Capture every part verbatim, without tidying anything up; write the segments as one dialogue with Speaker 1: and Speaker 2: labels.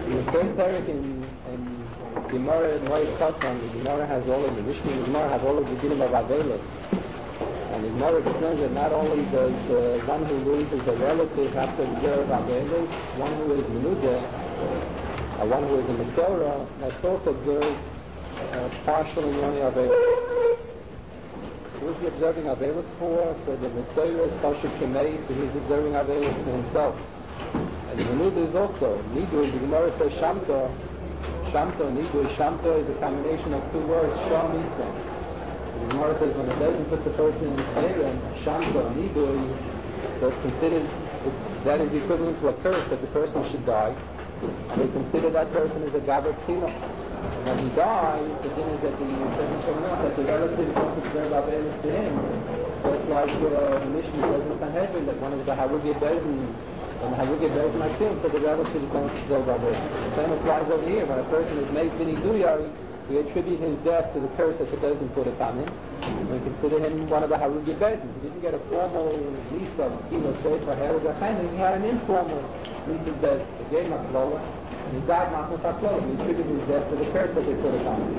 Speaker 1: the third parak in, in Gemara and Moed Katan, the Gemara has all of the Mishnah, the Gemara has all of the dinim of Avelis. And the Gemara explains that not only does uh, one who loses a relative have to observe Avelis, one who is Menuda, uh, one who is a Mitzorah, must also observe uh, partial and only Avelis. Who is he observing Avelis for? So the Mitzorah is Choshev Kemei, so he's observing Avelis for himself. And the Menuda is also, Nidui, the Gemara says Shamta, Shamta, Nidui, Shamta is a combination of two words, Sham Misa. The Gemara says when it doesn't put the person in Keren, Shamta, Nidui, so it's considered, it's, that is equivalent to a curse that the person should die. And they consider that person as a Gaber Tila. And when he dies, the din is that the doesn't come out that the relatives don't observe Avelis to him. Just like uh, the Mishnah says in Sanhedrin that one of the Harugi Bezin, and Harugi Bezin I feel that the relatives don't observe Avelis. The same applies over here. When a person is made Bini Duyari, we attribute his death to the curse that the Bezin put upon him. We consider him one of the Harugi Bezin. He didn't get a formal lease of Skila State for Harugi Bezin. He had an informal lease of Bezin. They gave him a flower. And he died not with a flower. We attribute his death to the curse that they put upon him.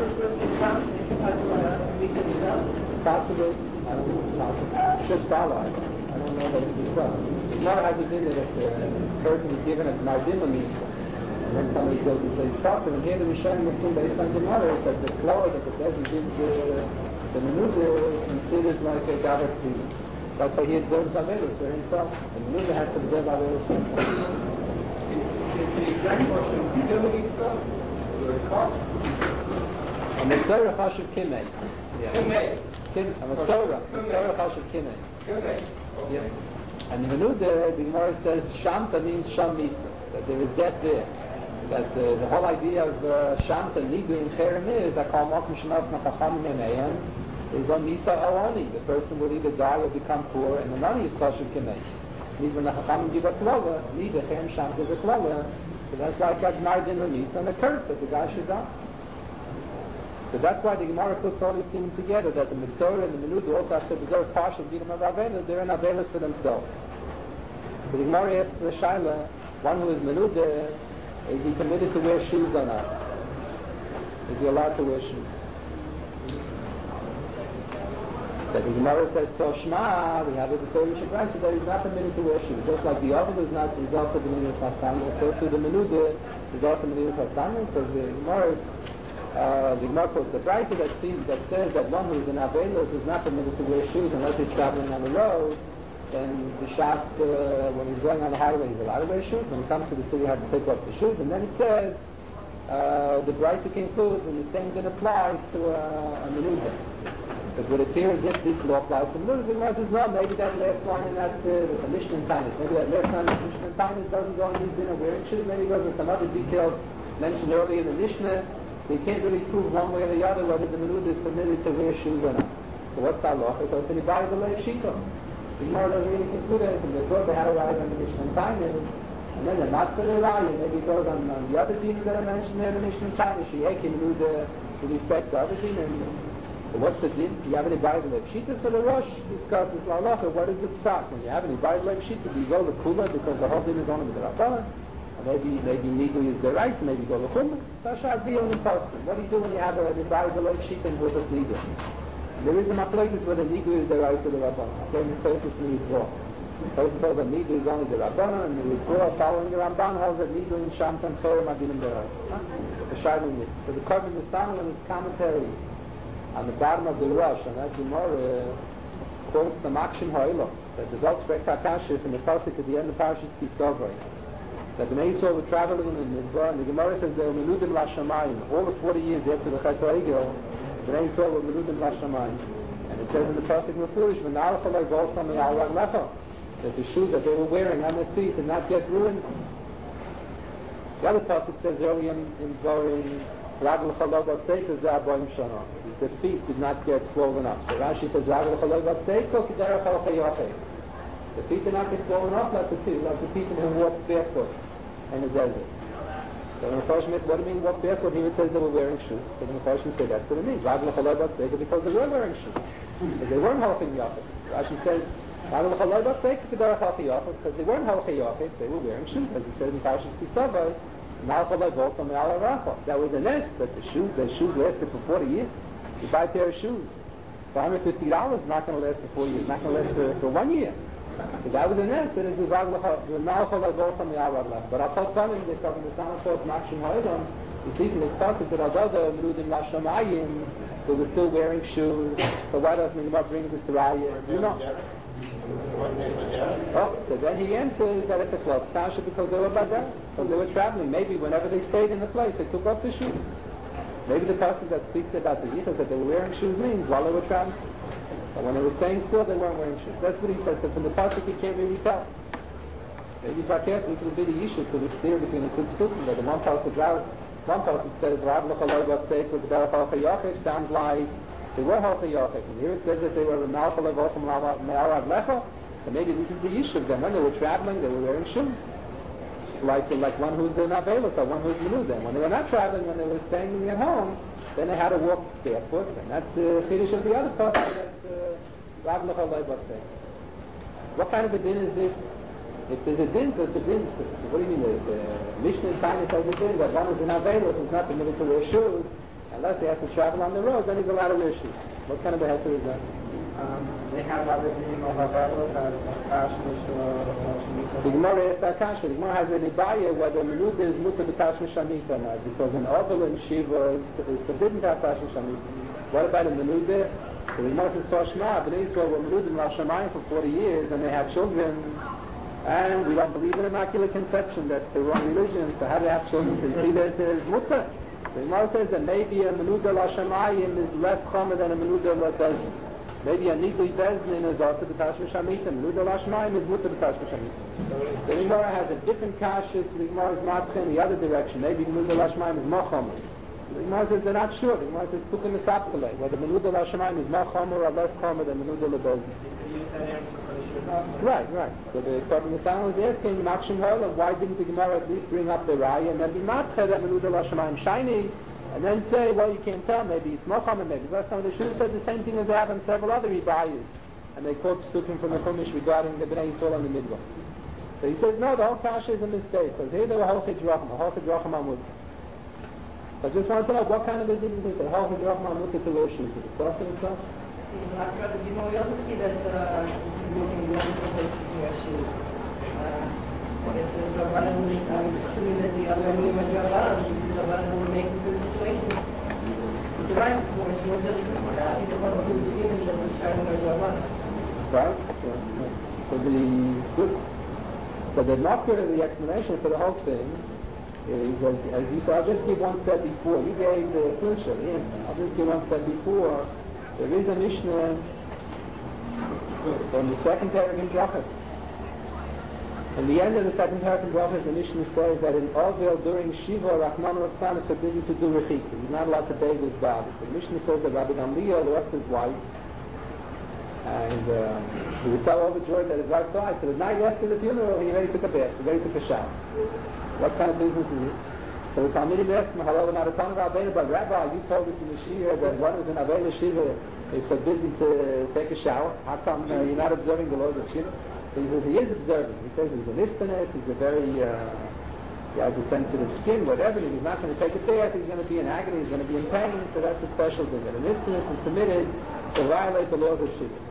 Speaker 1: Possibly. I don't know if it's possible. Should follow. I don't know that it is so. The Gemara has a din that if the person is given a Mardima Misa, and then somebody goes and says, talk to them. Here the Rishonim assume based on Gemara is that the flower that the person gives the, the Menuda considered like a Gaber Tzina. That's why he observes Avelis for himself. The Menuda has to observe Avelis for himself.
Speaker 2: Is the exact question utility stuff? Or the cost?
Speaker 1: And the Torah Chashiv Kimei.
Speaker 2: Kimei.
Speaker 1: Kim, and the Torah. The Torah Chashiv Kimei.
Speaker 2: Kimei.
Speaker 1: Yeah. And the Menuda, the Gemara says, Shamta means Sham Misa. That there is death there. That uh, the whole idea of uh, Shamta, Nidu, and Cherem is that Kal Mokum Shenos Nachachamim Eneihem is on Misa Aroni. The person will either die or become poor, and the money is Chashiv Kimei. Means when the Chachamim give a klova, neither Cherem Shamta is a klova. So that's why God Mardin the Misa and the curse that the guy should die. So that's why the Gemara puts all these things together, that the Mitzorah and the Menuda also have to observe partial dinim of Avelis. They're in Avelis for themselves. So the Gemara asks the Shaila, one who is Menuda, is he permitted to wear shoes or not? Is he allowed to wear shoes? So the Gemara says, Toshma, we have a Torah Shabbat, so that he's not permitted to wear shoes. Just like the Ovel is not, is also permitted to sandals, so too the Menuda is also permitted to sandals, because the Gemara Uh, the Gemara quotes the Brisa that, that says that one who is in Avelos is not permitted to wear shoes unless he's traveling on the road. Then the Shas, uh, when he's going on the highway, he's allowed to wear shoes. When he comes to the city, he has to take off the shoes. And then it says, uh, the Brisa concludes, and the same thing applies to uh, a Menuda. But what it appears as if this law applies to Menuda, the Gemara says, no, maybe that last line in that, uh, the Mishnah in Tainus, maybe that last line in the Mishnah in Tainus doesn't go in these dinner wearing shoes, maybe it goes in some other details mentioned earlier in the Mishnah. So you can't really prove one way or the other whether the Menuda is permitted to wear shoes or not. So what's the halacha? So it's in the Bari the Leif Shito. The Gemara doesn't really conclude anything. They thought they had a ride on the Mishnah and Tainus, and then the Master the ride, maybe it goes on, on the other dinim that I mentioned there in the Mishnah and Tainus. Sheyeki Menuda with respect to other dinim. So what's the din? Do you have any Bari the Leif Shito? So the Rosh discusses the halacha. What is the psak? When you have any Bari the Leif Shito, do you go the Kula because the whole din is only with the Rabbanan? Maybe maybe Nidu is the rice, maybe go Lechum. Sasha deal in Postum. What do you do when you have a desire to like sheep and with Nidu? There is a machlokes whether Nidu is the rice or the Rabbanan. Machlokes places to withdraw. Places hold that Nidu is only the Rabbanan, and the withdraw following the Ramban holds that Nidu and Shamt and Cherem are dinim the rice. The Shailin is. So the Korban Nisan in his commentary on the bottom of the Rosh, and that Gemara quotes the Makshim Ha'ilom, that the Zot Shvek HaKashif in the Pasuk at the end of Parashas Kisavai. That the Yisrael were traveling in the Midbar, and the Gemara says they were Menudim Lashamayim. All the forty years after the Chet HaEgel, the Yisrael were Menudim Lashamayim. And it says in the Pasuk Mefurish, V'narach alay v'osam me'al raglecha, that the shoes that they were wearing on their feet did not get ruined. The other Pasuk says early in, in Dvarim, Raglecha lo b'tzeika ze'aboyim shana. The feet did not get swollen up. So Rashi says, Raglecha lo b'tzeika k'derech al-chayochei. The feet did not get swollen up like the feet, like the people who walked barefoot in the desert. So the Mepharshim says, what do you mean walk barefoot? Here it says they were wearing shoes. So the Mepharshim said that's what it means. Ragla chalai bat seika, because they were wearing shoes. Because they weren't halching yachid. Rashi says, Ragla chalai bat seika k'derech halchi yachid, because they weren't halchi yachid, they were wearing shoes. As it says in Parashas Kisavai, That was a nest that the shoes, the shoes lasted for forty years. You buy a pair of shoes for one hundred fifty dollars, not going to last for four years, not going to last for, for one year. So that was a nest that is the Malchol Agosam Ya'arad Lach. But I'll talk about it, they talk in the Santa Claus, Makshim Ha'edam, you see from this passage that Adoda, Menudim Lashamayim, they were still wearing shoes. So why doesn't the Gemara bring this to Raya? You know. Oh, so then he answers that it's a close kasha because they were badar, because they were traveling. Maybe whenever they stayed in the place, they took off the shoes. Maybe the passage that speaks about the yichus that they were wearing shoes means while they were traveling. But when they were staying still, they weren't wearing shoes. That's what he says. So from the passage, you can't really tell. Maybe if I can't, this would be the issue to the theory between the two psukim. That the one passage out, one passage says, "Rav l'chaloi got seik with the halcha yachif," sounds like they were halcha yachif. And here it says that they were malchal avosam me'arad lecha. So maybe this is the issue. Then when they were traveling, they were wearing shoes. Like like one who's an avelus or one who's menuda. When they were not traveling, when they were staying at home, then they had to walk barefoot. And that's the finish of the other part. That's Rav l'chaloi got seik. What kind of a din is this? If there's a din, so it's a din. So what do you mean? The, the Mishnah in China says a din that one is an avelus, is not permitted to wear shoes unless he has to travel on the road. Then he's allowed to wear shoes. What kind of a heter is that?
Speaker 2: Um, they have other din of avelus as Tashmish or
Speaker 1: The Gemara asked Akasha. The Gemara has an ibaya whether menuda is mutar b'tashmish shamit or not, because an ovel and shiva is, is forbidden to have tashmish shamit. What about a menuda? So the Gemara says Toshma, but Israel were menuda in Lashamayim for forty years, and they had children. And we don't believe in immaculate conception. That's the wrong religion. So how do they have children? So you see that there's mutter. The Gemara says that maybe a menuda l'shamayim is less chomer than a menuda l'bezdin. Maybe a nidui bezdin is also b'tashmish hamita. Menuda l'shamayim is mutter b'tashmish hamita. The Gemara has a different kashis. The Gemara is matcha in the other direction. Maybe menuda l'shamayim is more chomer. The Gemara says they're not sure. The Gemara says tukim esapkele, whether menuda l'shamayim is more chomer or less chomer than menuda l'bezdin. Right, right. So the Korban Netanel was asking Makshim Ha'olam, why didn't the Gemara at least bring up the Raya and then be matcha that menuda l'shamayim shiny, and then say, well, you can't tell, maybe it's mocham, maybe last time they should have said the same thing as they have in several other Ibayas, and they quote psukim from the Chumash regarding the Bnei Yisrael and the Midbar. So he says, no, the whole kasha is a mistake, because here they were holchid racham, holchid racham amud. So I just wanted to know what kind of a difference is it, holchid racham amud to wear shoes. Is it crossing itself?
Speaker 3: Last brother, you know, we also see that uh, looking at the places to wear shoes. I guess the Rabbanan, I'm assuming that the other new Rabbanan, the Rabbanan would make the situation. The right is more, it's more difficult. I think the one who is given that was shining as Rabbanan.
Speaker 1: Right? So the good, so the knocker, the explanation for the whole thing is, as, as you said, I'll just give one step before. You gave the clincher, the answer. I'll just give one step before. There is a Mishnah in the second paragraph in Brachas. In the end of the second paragraph in Brachas, the Mishnah says that in Ovel during Shiva, Rachman Ratzlan is forbidden to do rechitza. He's not allowed to bathe his body. So the Mishnah says that Rabbi Gamliel left his wife, and uh, he was so overjoyed that his wife died. So the night after the funeral, he already took a bath, he already took a shower. What kind of business is it? So the Talmidim asked him, "Hello, Maratana Rabbeinu, but Rabbi, you told us in the Shir that one who's in Avela Shiva is forbidden to take a shower. How come uh, you're not observing the laws of Shiva?" So he says he is observing. He says he's an istanet, he's a very, uh, he has a sensitive skin, whatever. He's not going to take a bath, he's going to be in agony, he's going to be in pain, so that's a special thing. That an istanet is permitted to violate the laws of Shiva.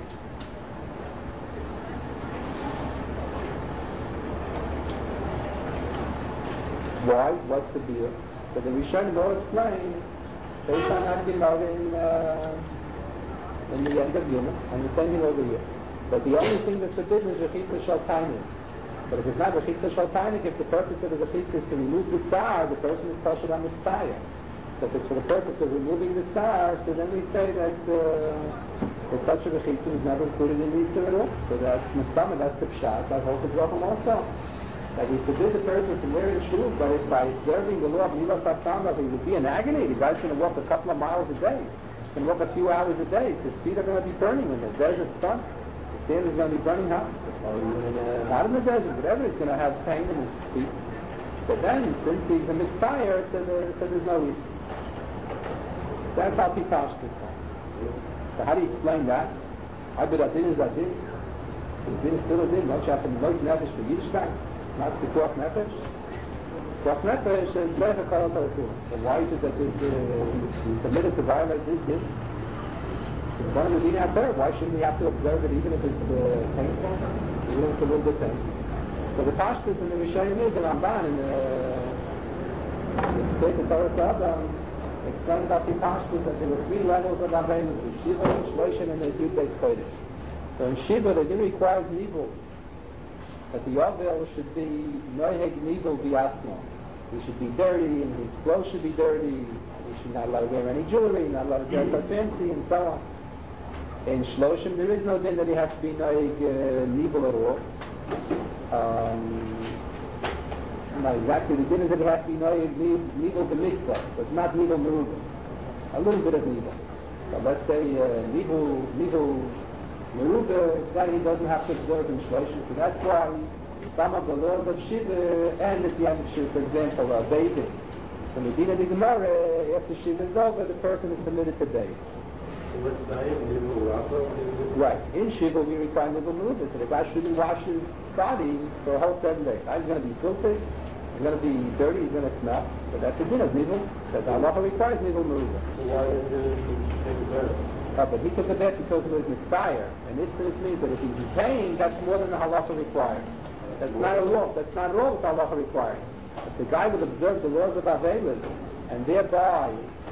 Speaker 1: Why? What's the deal? So the Rishonim all explain based on that Gemara in, uh, in the end of Yuma, and the same thing over here. But the only thing that's forbidden is Rechitza Shal Tainik. But if it's not Rechitza Shal Tainik, if the purpose of the Rechitza is to remove the Tsar, the person is Pashat HaMitzvah. So if it's for the purpose of removing the Tsar, so then we say that, uh, that such a Rechitza is never included in the Yisur at all. So that's Mustama, that's the Pshat, that's Holchid Racham also. That we forbid the person from wearing shoes, but if by observing the law of Milas HaSandal, he would be in agony. The guy's going to walk a couple of miles a day. He's going to walk a few hours a day. His feet are going to be burning in the desert sun. The sand is going to be burning hot. Or even uh, not in the desert, whatever, he's going to have pain in his feet. So then, since he's a mitzvah, so, the, so there's no reason. That's how people ask this time. So how do you explain that? I bet a din is a din. The din is still a din. Not you have to know nefesh for Yiddishkeit. Not the Koch Nefesh. But why is it that this uh, is permitted to violate this din? It's one of the din out there. Why shouldn't we have to observe it even if it's uh, painful? Even if it's a little bit painful. So the Pashtus in the Rishonim is the Ramban in the Sefer Torah Adam explained about the Pashtus that there were three levels of Avelis: the Shiva, the Shloshim, and the Yud Beis Chodesh. So in Shiva, the din requires Nivul, that the Avel should be Noheg Nivul Biasmo. He should be dirty, and his clothes should be dirty. He should not allowed to wear any jewelry, not allowed to dress up fancy, and so on. In Shloshim, there is no din that he has to be Noheg uh, Nivul at all. Um, not exactly. The din is that he has to be Noheg Nivul B'Mitzvah, but not Nivul Merubah. A little bit of Nivul. So let's say uh, Nivul Nivul Merubah, that he doesn't have to observe in Shloshim. So that's why some of the laws of Shiva and at the end of Shiva, for example, are bathing. So the din of the Gemara, after Shiva is over, the person is permitted to bathe.
Speaker 2: Let's say Nivul Rabbah.
Speaker 1: Right. In Shiva, we require Nivul Merubah. So the guy shouldn't wash his body for a whole seven days. He's going to be filthy, he's going to be dirty, he's going to smell. So that's the din of Nivul. That Allah requires Nivul Merubah.
Speaker 2: So why did he take a bath?
Speaker 1: Uh, but he took a bet because it was misfire. And this means that if he's in pain, that's more than the halacha requires. That's not a law. That's not at all what the halacha requires. If the guy will observe the laws of Avelis, and thereby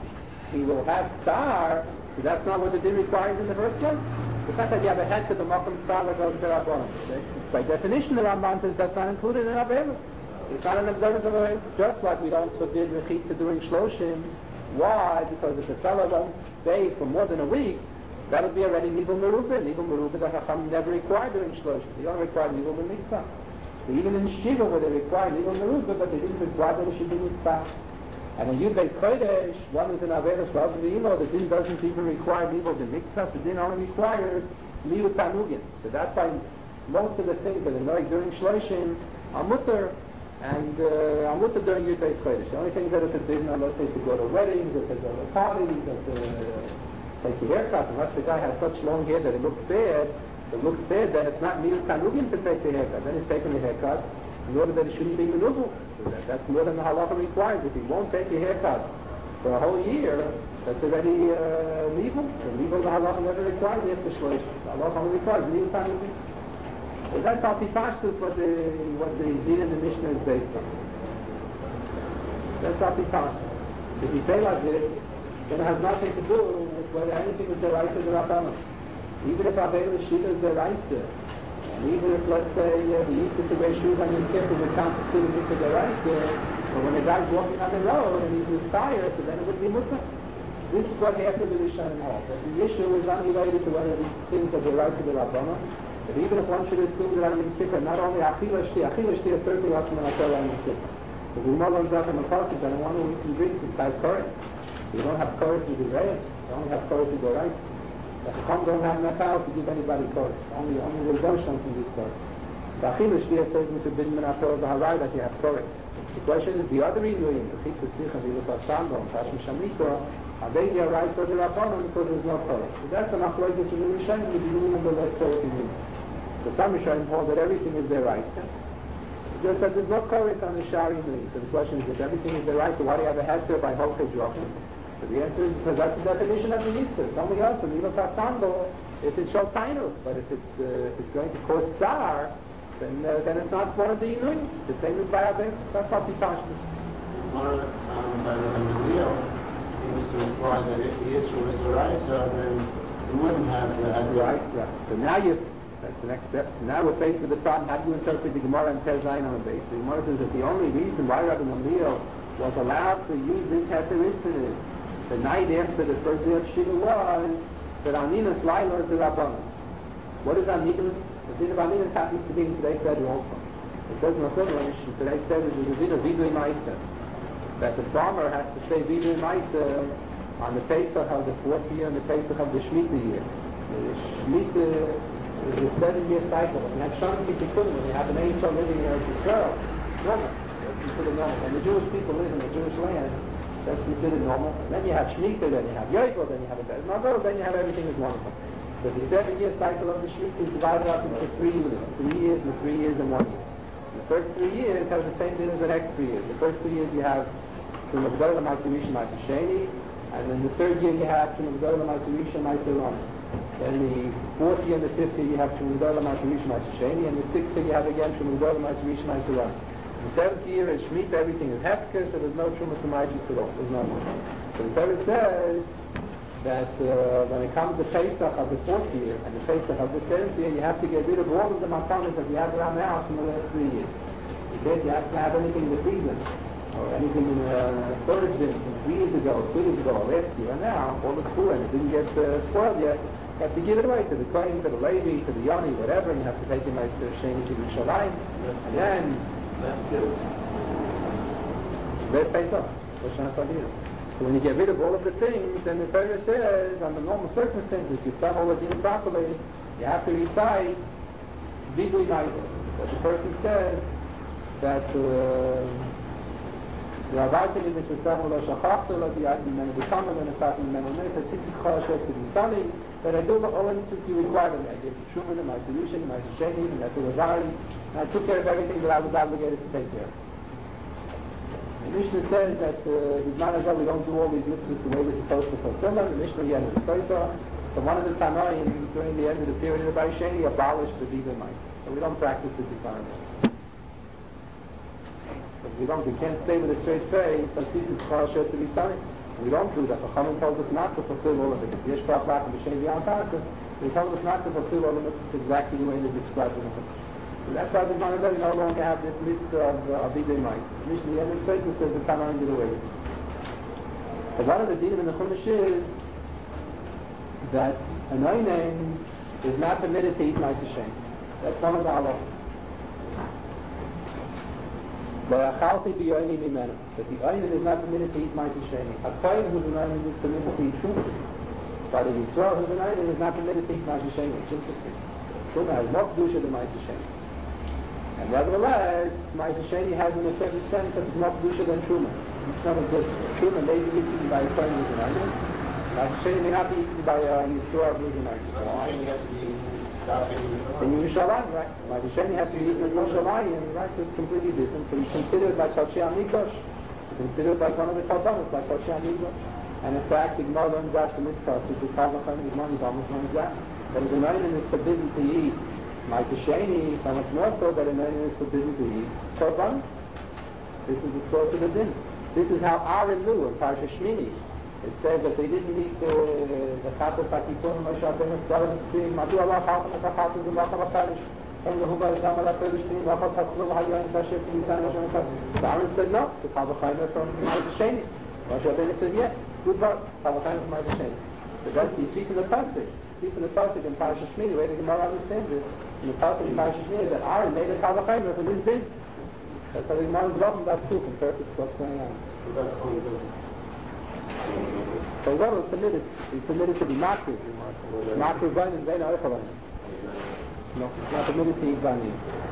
Speaker 1: he will have star, so that's not what the din requires in the first place. It's not that you have a head to the makom star that goes to Rabbanon. By definition, the Ramban says that's not included in Avelis. It's not an observance of Avelis. Just like we don't forbid rechitza during Shloshim. Why? Because if the fellow won't bathe for more than a week, that would be already Nivul Merubah. Nivul Merubah the Chacham never required during Shloshim. They only required Nivul B'Mitzvah. So even in Shiva where they required Nivul Merubah, but they didn't require that it should be Mitzvah. And in Yud Beis Chodesh, one is in Avelis Rav V'Imo, the din doesn't even require Nivul B'Mitzvah, the din only requires Liut Tanugin. So that's why most of the things that are annoying during Shloshim are mutter, and uh, are mutter during Yud Beis Chodesh. The only things that are forbidden are, let's say, to go to weddings, or to go to parties, or to uh, take a haircut. Unless the guy has such long hair that it looks bad, it looks bad, then it's not Milut Tanugin to take the haircut. Then he's taking the haircut in order that it shouldn't be Menubal. So that, that's more than the halacha requires. If he won't take a haircut for a whole year, that's already uh, legal. The legal the halacha never requires after Shlosh. The halacha only requires Milut Tanugin. So that's how Pashtus what the what the din in the Mishnah is based on. That's how Pashtus. If you say like this, then it has nothing to do with whether anything is the right of the Rabbanon. Even if Avelis Shiva is the right, and even if, let's say, uh, he used to wear shoes on his kippur would constitute it to the right, but when the guy's walking on the road and he's inspired, so then it would be mutter. This is what half of the Rishonim hold. That the issue is unrelated to whether these things are the right of the Rabbanon. But even if one should assume that on Yom Kippur, not only Achila Shti, Achila Shti is certainly also when I tell on Yom Kippur. If we more learn that from the Pasuk, then one who eats and drinks is by courage. You don't have courage to do right. You only have courage to do right. The Chacham don't have enough power to give anybody courage. Only only the Doshon can give courage. The Achila Shti is certainly forbidden in our Torah, the Harai, that you have courage. The question is, the other Inuim, the Chitza Slicha, the Ilufas Sandor, and Tashmi Shamikra, are they the right of the Rabbanon because there's no courage? So that's an Achloikus in the Rishonim, the beginning of the less Torah Inuim. So some Rishonim hold that everything is their right. Just that there's no courage on the Shari Inuim. So the question is, if everything is their right, so why do you have a heter by Holchei Drachim? So the answer is because that's the definition of the Yitzhak. Something else, and even Pasando, if it's Shotaynu, but if it's uh, if it's going to cause Tsar, then uh, then it's not one of the Inuim. The same as by Abed. That's what Pitashmas.
Speaker 2: One um, by the Gamaliel seems to imply that if the Yisra was the Raisa, then you wouldn't have the heter.
Speaker 1: Right, right. So now you, that's the next step. So now we're faced with the problem, how do you interpret the Gemara and Ter Zayin on the base? The Gemara says that the only reason why Rabbi Gamaliel was allowed to use this heter is the night after the first day of Shiva was that Aninus Laila is the Rabbanon. What is Aninus? The din of Aninus happens to be in today's Seder also. It says in the Chumash, in today's Seder, there's a din of Vidui Maisa. That the farmer has to say Vidui Maisa on the Pesach of the fourth year and the Pesach of the Shemitah year. The Shemitah is a seven-year cycle. When you have Shanti Tikkun, when you have an Eisha living in Eretz Yisrael, it's normal. That's considered normal. When the Jewish people live in the Jewish land, that's considered normal. Then you have Shemitah, then you have Yovel, then you have a Bez Magor, then you have everything is wonderful. So the seven-year cycle of the Shemitah is divided up into three units, three years and three years and one year. The first three years have the same din as the next three years. The first three years you have Truma G'dayla Ma'aseh Rishon Ma'aseh Sheni, and then the third year you have Truma G'dayla Ma'aseh Rishon Ma'aseh Roni. Then the fourth year and the fifth year you have Truma G'dayla Ma'aseh Rishon Ma'aseh Sheni, and the sixth year you have again Truma G'dayla Ma'aseh Rishon Ma'aseh Roni. The seventh year is Shemitah, everything is Hefker, so there's no Truma Ma'aseh at all. There's no more. So the Torah says that uh, when it comes to Pesach of the fourth year and the Pesach of the seventh year, you have to get rid of all of the matanas that you have around the house in the last three years. Because you have to have anything that feeds them, or anything in uh, storage bins from three years ago, two years ago, last year, and now, all the food and it didn't get uh, spoiled yet, you have to give it away to the Kohen, to the Levi, to the Yoni, whatever, and you have to take him as uh, Sheni to Yerushalayim, and then...
Speaker 2: Last year.
Speaker 1: Last Pesach, Rosh Hashanah. So when you get rid of all of the things, then the Torah says, under normal circumstances, if you've done all the things properly, you have to recite Vidui Maisa. That the person says that the Ravaitim in the Shesam Lo Shachachta Lo B'Yadim Men B'Kamel and Asaf Men B'Mei Tzitzik Choshet to be studied, that I do all the things you require of me. I gave you Shuman, my solution, my Sheni, and I took and I took care of everything that I was obligated to take care of. The Mishnah says that uh, we don't do all these mitzvahs the way we're supposed to fulfill them. The Mishnah again is a Soita. So one of the Tanoim, during the end of the period of the Baisheni, abolished the Bidui Maisa. So we don't practice the Bidui. We don't, we can't stay with a straight face, but this is Choshet to be studied. We don't do that. The Chachamim told us not to fulfill all of it. Yesh Kach Lach and B'Shem B'Yam Parka, they told us not to fulfill all of it exactly the way they described it. So that's why the Gemara says we no longer have this mitzvah of uh, Bidui Maisa. The Mishnah Yemen says that the Tanoim did away with it. But one of the dinim in the Chumash is that an Oinen is not permitted to eat Maisa Shem. That's one of the halachas. That the Oinen is not permitted to eat Maisa Sheni. A Kohen who's an Oinen is permitted to eat Shumah. But a Yisrael who's an Oinen is not permitted to eat Maisa Sheni. It's interesting. Shumah has more kedusha than Maisa Sheni. And nevertheless, Maisa Sheni has in a certain sense that it's more kedusha than Shumah. It's not as good. Shumah may be eaten by a Kohen who's an Oinen. Maisa Sheni may not be eaten by a Yisrael who's an Oinen.
Speaker 2: Why? He has to be
Speaker 1: in Yerushalayim, right? Maisa Sheni has to be eaten in Yerushalayim, right? So it's completely different. So you consider it like Kodesh HaMikdash. You consider it like one of the Korbanos, like Kodesh HaMikdash. And in fact, the Gemara learns out from this passage, the Kavachim, the Gemara almost learns that, that if an Oinen is forbidden to eat Maisa Sheni, so much more so that an Oinen is forbidden to eat Korbanos. This is the source of the din. This is how Aaron knew in Parsha Shmini. It says that they didn't eat uh, the Chato Pakipon, Moshe Rabbeinu started to scream, Matu Allah Chalta Mechachatu Zimachal HaKadosh, and the Hubar Zam HaKadosh Shmini, Machal Tatzlu Hayyam Tashet Yitzan Hashem HaKadosh. So Aaron said no, the Kavachayim from Maisa Sheni. Moshe Rabbeinu said yeah, good work, Kavachayim from Maisa Sheni. So that's, you see from the Pasuk, you see from the Pasuk in Parsha Shmini, the way the Gemara understands it, in the Pasuk in Parsha Shmini, that Aaron made a Kavachayim from his din. That's how the Gemara is welcome that too, compared to what's going on. So what was permitted is permitted to be makriv. Makriv banim vein ha'ochalim. No, it's not permitted to eat banim.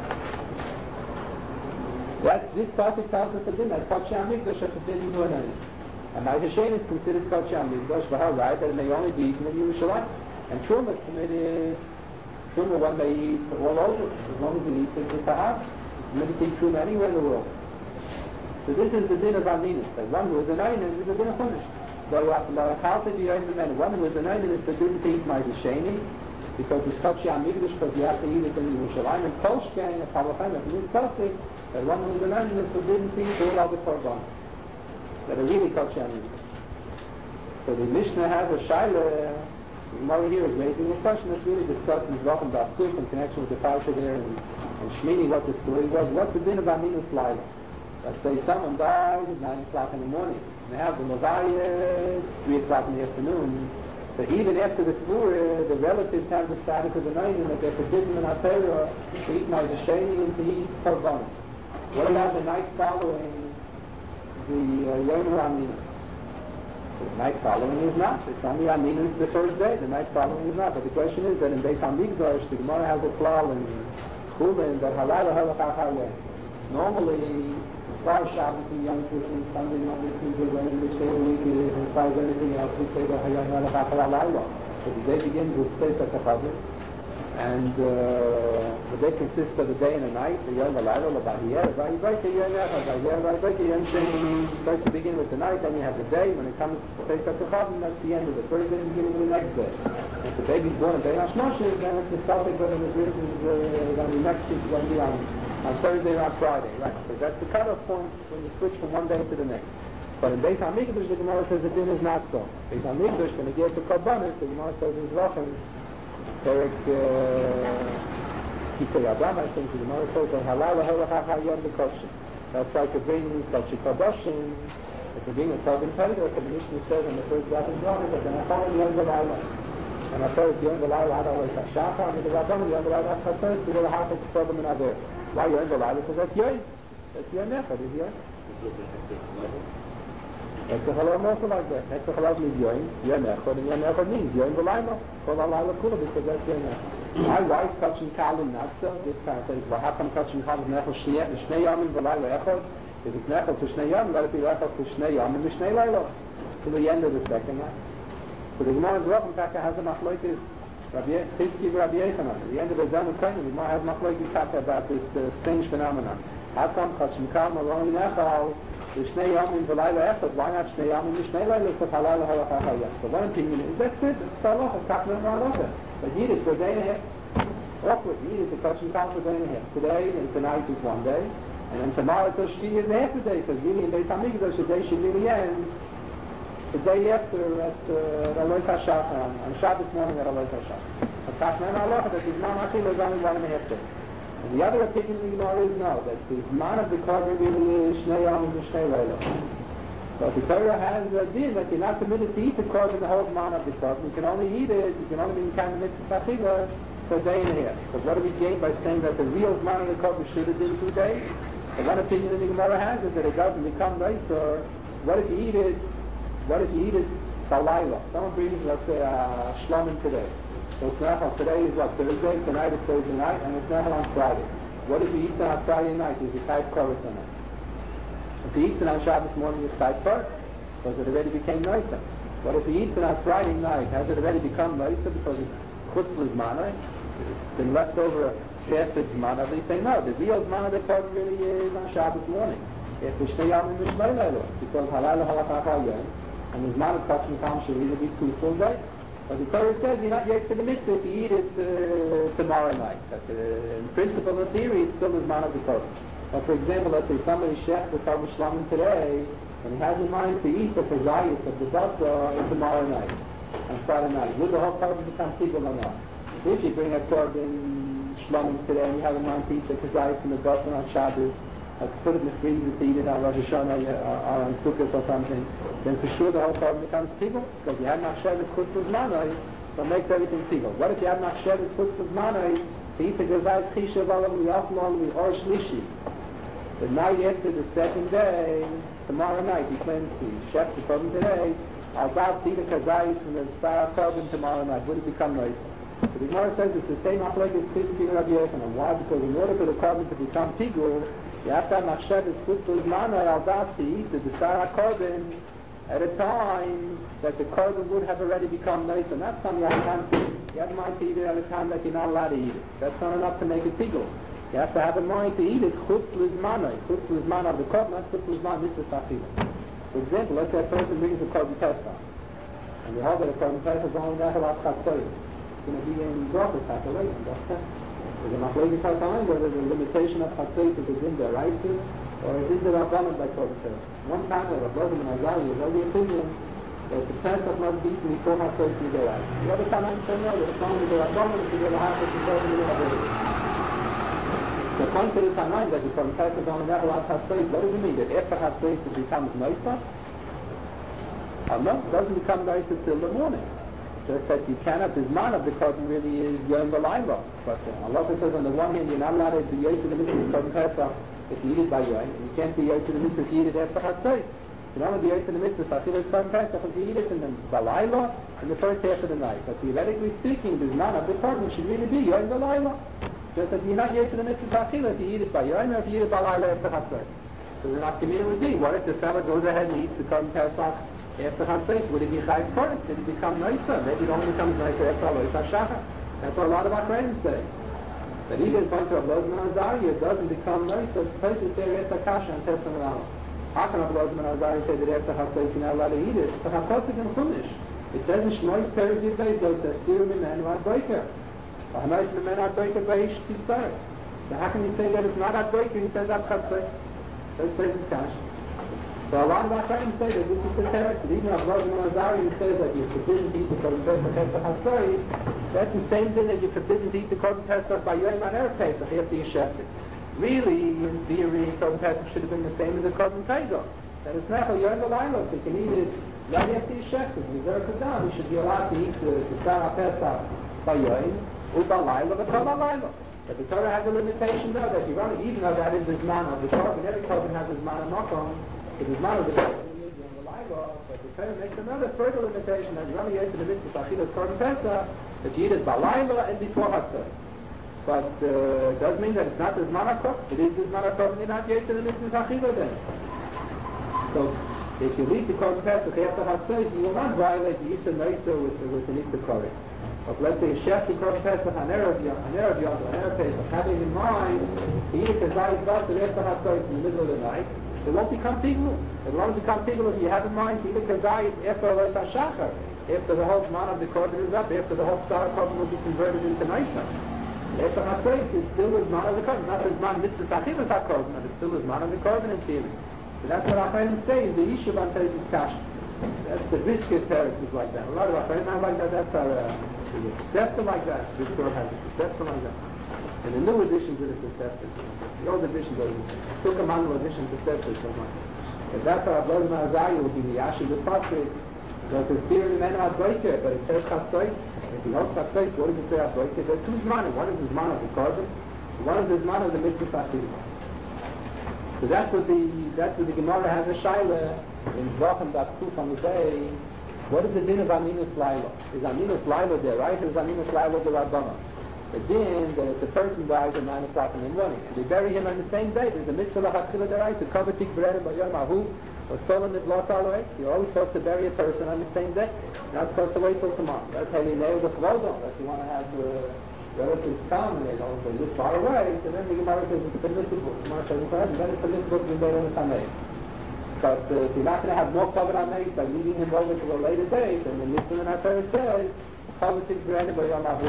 Speaker 1: That's this pasuk tells us again that Kodesh HaMikdash is forbidden to an Oinen. And Maisa Sheni is considered Kodesh HaMikdash for how right that it may only be eaten in Yerushalayim. And Truma is permitted. Truma one may eat all over, as long as it eats in the Tahar. It's permitted to eat Truma anywhere in the world. So this is the din of Aminus, that one who is an Oinen is a din of Chumash. One who is an Oinen is forbidden to eat Maisa Sheni, because it's Kodesh HaMikdash, because you have to eat it in Yerushalayim, and Kol Shkein, a Kavachayim, from this pasuk, that one who is an Oinen is forbidden to eat all other Korban, that are really Kodesh HaMikdash. So the Mishnah has a Shaila, the Gemara here is raising a question that's really discussed in Zvachim B'Achsuf in connection with the Parsha there, and, and Shmini, what the story was. What's the din of Aminus Laila? Let's say someone dies at nine o'clock in the morning. They have the Levaya at three o'clock in the afternoon. So even after the Kfura, the relatives have the status of the Oinen that they're forbidden in HaTorah to eat Maisa Sheni and to eat Korbanos. What about the night following the Yom HaAminus? So the night following is not. It's only Aminus the first day. The night following is not. But the question is that in Beis HaMikdash, the Gemara has a klal in Chulin that halal halachach haleh. Normally, as far as Shabbos and Yom Kippur, Sunday, Monday, Tuesday, Wednesday, which day of the week it is, as far as anything else, we say the Hayom Halachach Halayla. So the day begins with Pesach HaChavim, And uh, the day consists of a day and a night, the Yom V'Layla, L'Bahiyah, V'Yibayka, Yom Echad, V'Yeh, V'Yibayka, Yom Sheni. First you begin with the night, then you have the day. When it comes to Pesach Chachavim, that's the end of the first day and the beginning of the next day. If the baby's born on Day Hashmoshes, then it's the Celtic, whether the Brit is uh, going to be next week, going to be on, on Thursday or on Friday, right? So that's the cutoff point when you switch from one day to the next. But in Beis HaMikdash, the Gemara says the din is not so. Beis HaMikdash, when you get to Korbanos, the Gemara says in Zvachim, Perek Kisei Adam, I think the Gemara says that Halal Halach HaYom B'Koshim. That's why to bring Kodesh Kodoshim, to bring a Korban Peder, the Mishnah says in the first Rav and Zvachim, that the Nachal Yom V'Layla. And I thought Yom V'Layla Had Alei Tashachar, and the Rabbam Yom V'Layla Had Chatzos, to the Hafek Sodom and Aver. Why Yom V'Layla? Because that's Yom. That's Yom Echad, is Yom. Hetzach Halav also like that. Hetzach Halav means Yom, Yom Echad, and Yom Echad means Yom V'Layla. Kol HaLayla Kula, because that's Yom Echad. Why, why is touching Kalim not so? This kind of thing. Well, how come touching Kalim Nechel Shnei Yom V'Layla Echad? If it's Nechel to Shnei Yom, let it be Nechel to Shnei Yom and Shnei Layla. To the end of the second night. So the Gemara in Zvachim Taka has a machlokes Tizki Rabbi Yechanan. At the end of the Zalman Kohen, the Gemara has machlokes Taka about this uh, strange phenomenon. How come touching Kalim only Nechel? The Shnei Yom V'Layla Echad, why not Shnei Yom and Shnei Layla? So Halal Halach HaYom. So one opinion is, that's it, it's Halach, it's Kaplan Halach. But Yid is for a day and a half. Awkward, Yid is a touching Kalim for a day and a half. Today and tonight is one day, and then tomorrow till Shvi is a half a day, because really in Beis HaMikdash, the day should really end the day after at Alois HaShachar, on, on Shabbos morning at Alois HaShachar. But Kaplan Halach, that his man Achil is only one and a half day. And the other opinion in the Gemara is no, that the Zman of the Korban really is Shnei Yom and Shnei Layla. But the Torah has a din that you're not permitted to eat the Korban the whole Zman of the Korban. You can only eat it, you can only be in kind of mitzvah achila for a day and a half. So what do we gain by saying that the real Zman of the Korban should have been two days? The one opinion in the Gemara has is that it doesn't become nicer. What if you eat it, what if you eat it Balayla? Someone brings, let's say, a Shlomim today. So it's Nechal today is what, Thursday, tonight is Thursday night, and it's Nechal on Friday. What if he eats it on Friday night? Is it type Koros on it? If he eats it on Shabbos morning, is type Koros? Because it already became nicer. What if he eats it on Friday night? Has it already become nicer because it's Chutz L'Zmana? It's been left over fasted Zmana. They say no, the real Zmana the Koros really is on Shabbos morning. If the Shnei Yom and Shnei Layla, because Halal Halach HaYom, and the Zman of touching Kam should really be two full days. But the Torah says you're not yet to the mitzvah if you eat it uh, tomorrow night. But uh, in principle, in theory, it's still is man of the Torah. But for example, let's say somebody chefs the Torah Shlamim today, and he has in mind to eat the kazayis of the basa tomorrow night, on Friday night. Would the whole Torah become tigul or not? If you bring a Torah in Shlamim today, and you have in mind to eat the kazayis from the basa on Shabbos, I put it in the freezer to eat it on Rosh Hashanah or on Sukkot or something, then for sure the whole Torah becomes tigul, because you have machshavas chutz l'zmanai, so it makes everything tigul. What if you have machshavas chutz l'zmanai to eat the gazayis chishav alam li'aflon li'or shlishi? The night after the second day, tomorrow night, he plans to chef the Korban today, I'll about to eat the gazayis from the Sarah Korban tomorrow night. Would it become nice? So the Gemara says it's the same machlokes Tizki and Rabbi Yechanan. Why? Because in order for the Korban to become tigul, you have to have machshavas chutz l'zmanai al das to eat the B'sar HaKorban at a time that the Korban would have already become nice, and that's time you have time to eat. You have in mind to eat it at a time that you're not allowed to eat it. That's not enough to make it tigul. You have to have in mind to eat it chutz l'zmanai. Chutz l'zmanai of the Korban, not chutz l'zmanai mitzvah achila. For example, let's say a person brings a Korban Pesach, and we hold that a Korban Pesach is only Nechel Ad Chatzos. It's going to be in Brachos Chatzos. There's a machlokes HaTanan whether the limitation of Chatzos is in the Raisa or is in the Rabbanan by Korban Pesach. One time the Rabbanan and Azari is of the opinion that the Pesach must be eaten before Chatzos is the Raisa. The other time I say no, that it's only the Rabbanan to be the Hafez to serve in the Rabbanan. So according to the Tanaim that the Korban Pesach is only Nechel Ad Chatzos, what does it mean? That after Chatzos it becomes nicer? Oh no, it doesn't become nicer till the morning. Just that you cannot, the Zman of the Korban really is Yom V'Layla. But uh, Allah says on the one hand, you're not allowed to be Yoyt to the mitzvah Korban Pesach if you eat it by Yom, and you can't be Yoyt to the mitzvah if you eat it after Chatzos. You can only be Yoyt to the mitzvah Sachilas Korban Pesach if you eat it in the V'Layla in the first half of the night. But theoretically speaking, the Zman of the Korban should really be Yom V'Layla. Just that you're not Yoyt to the mitzvah Sachilas if you eat it by Yom or if you eat it by Layla after Chatzos. So the Nafkamina would be, what if the fellow goes ahead and eats the Korban Pesach after Chatzos? Would it be Chayv first? Did it become nicer? Maybe it only becomes nicer after Alois HaShachar. That's what a lot of Acharonim say. But even according to Rabbi Lozman Azariah, it doesn't become nice. So places there it's a kasha and Tesam Rama. How can Rabbi Lozman Azariah say that after Chatzos you're not allowed to eat it? But Hakosik and Chumash. It says in Shmoy's Perik Yudbeis, those that steer Mimenu Ad Breaker. V'hanais Mimenu Ad Breaker B'Eish Tisarek. So how can you say that it's not Ad Breaker? He says Ad Chatzos. Those places kasha. So a lot of Acharonim say that this is the teretz. But even Rabbi Lozman Azariah says that you're forbidden to eat the Korban Pesach after Chatzos. That's the same thing that you're forbidden to eat the Korban Pesach by Yom on Erev Pesach after you sheft it. Really, in theory, Korban Pesach should have been the same as the Korban Pesach. That is not Yom V'Layla. You can eat it right after you sheft it. Reserve it down. You should be allowed to eat the Tzara Pesach by Yom, Uba Layla, but Tola Layla. But the Torah has a limitation though, that you run, even though that is the Zman of the Korban, every Korban has a Zman of Nochon, the Zman of the Korban. But the Torah makes another further limitation that you only eat the mitzvah Achilas Korban Pesach, that you eat it Balayla and before Hatzos. But uh, it does mean that it's not the Zman HaKorban. It is the Zman HaKorban, you're not eating the mitzvah Achilas then. So if you eat the Korban Pesach after Hatzos, you will not violate the Yisra Noisa with, with an Yisra Korban. But let's say you chef the Korban Pesach on Erev Yom, on Erev Yom, on Erev Pesach, having in mind to eat the Zayis Basar after Hatzos in the middle of the night, it won't become pigul. It won't become pigul if you have in mind to eat the kazayis after Elois HaShachar, after the whole Zman of the Korban is up, after the whole Tzara Korban will be converted into Noisa. After Hatzos is still the Zman of the Korban, not the Zman mitzvah Achilas HaKorban, but it's still the Zman of the Korban in theory. So that's what Acharonim say is the Yishuv on Tesis Kash. That's the Brisker teretz is like that. A lot of Acharonim are like that. That's our uh, Sefta like that. Brisker has a Sefta like that. And the new editions of the Sefta. The old editions are the Sukkah Mangal edition to Sefta so much. But that's how Rabbi Lozman Azariah will be the Yashiv the Pasuk. Because it's here in Menu Ad Breaker, but it says Chatzos. If you know Chatzos, what does it say Ad Breaker? There are two Zmanim. One is the Zman of the Korban, one is the Zman of the Mitzvah Achilas. So that's what the that's what the Gemara has a shaila in Zvachim Daf Kuf on the day. What is the din of Aminus Laila? Is Aminus Laila there, right? Or is Aminus Laila the Rabbana? The din that if the person dies at nine o'clock in the morning and they bury him on the same day, there's a mitzvah lachatchila deraisa, kavatik b'redim b'yom ahu, or solan nivlos aloi. You're always supposed to bury a person on the same day. You're not supposed to wait till tomorrow. That's how you nail the chlodon. If you want to have the relatives come and they don't they live far away, so then the Gemara says it's permissible. The Gemara says it's then it's permissible to be made on the Tamei. But uh, if you're not going to have more covered on Meis by leaving him over to a later date, then the mitzvah in our Torah says, you have to bury him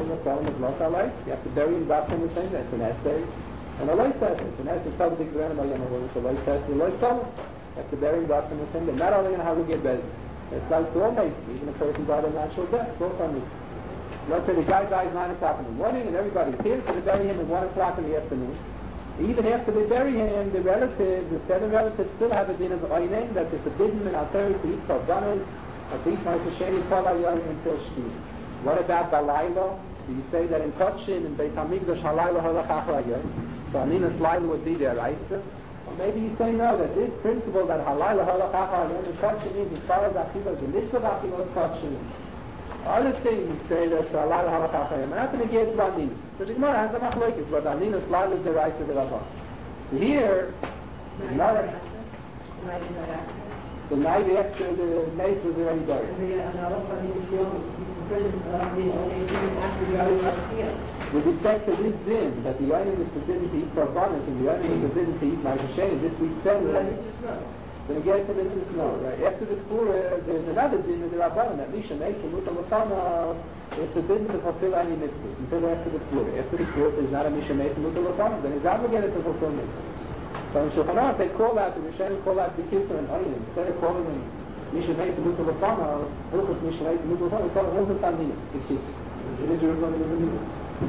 Speaker 1: back in the same day. It's an essay and a light test. It's an essay called the Grand Bayam. It's a light test and a light test. You have to bury him back in the same day. Not only in how we get business. It's like to all mates. Even a person died of natural death. It's all family. Let's say the guy dies nine o'clock in the morning and everybody's here, so they bury him at one o'clock in the afternoon. Even after they bury him, the relatives, the seven relatives, still have a din of oinen that they're forbidden in our Torah to eat korbanos, or to eat ma'aseh kol hayom until shki. What about Balayla? Do you say that in Kotchin, in Beit HaMikdash, Halayla halach achrayim? So Aminus Laila would be there, right? Or maybe you say no, that this principle that Halayla halach achrayim in Kotchin means as far as Achilah, the mitzvah of Achilah is Kotchin. Other things you say that Halayla halach achrayim. And that's when it gets Baninus. So the Gemara has a machlokes, but Aminus Laila is the right to the Rabban. So here, the Gemara, the night after the mace was already buried. With respect to this din, that the Yonim is forbidden to eat korbanos and the Yonim is forbidden to eat ma'aseh, this we said already. Then again to this is no, right? After the Kura, there's another din in the Rabbanan that Misha makes a Muta Lefana is forbidden to fulfill any mitzvahs until after the Kura. After the Kura, there's not a Misha makes a Muta Lefana, then he's obligated to fulfill mitzvahs. So in Shulchan Aruch, they call out, the Rishonim call out the Kisser and Onim. Instead of calling them Misha makes a Muta Lefana, Hilchus Misha makes a Muta Lefana, they call it Hilchus Aninus, the Kisser. It is your Rabbanan of the Mitzvah.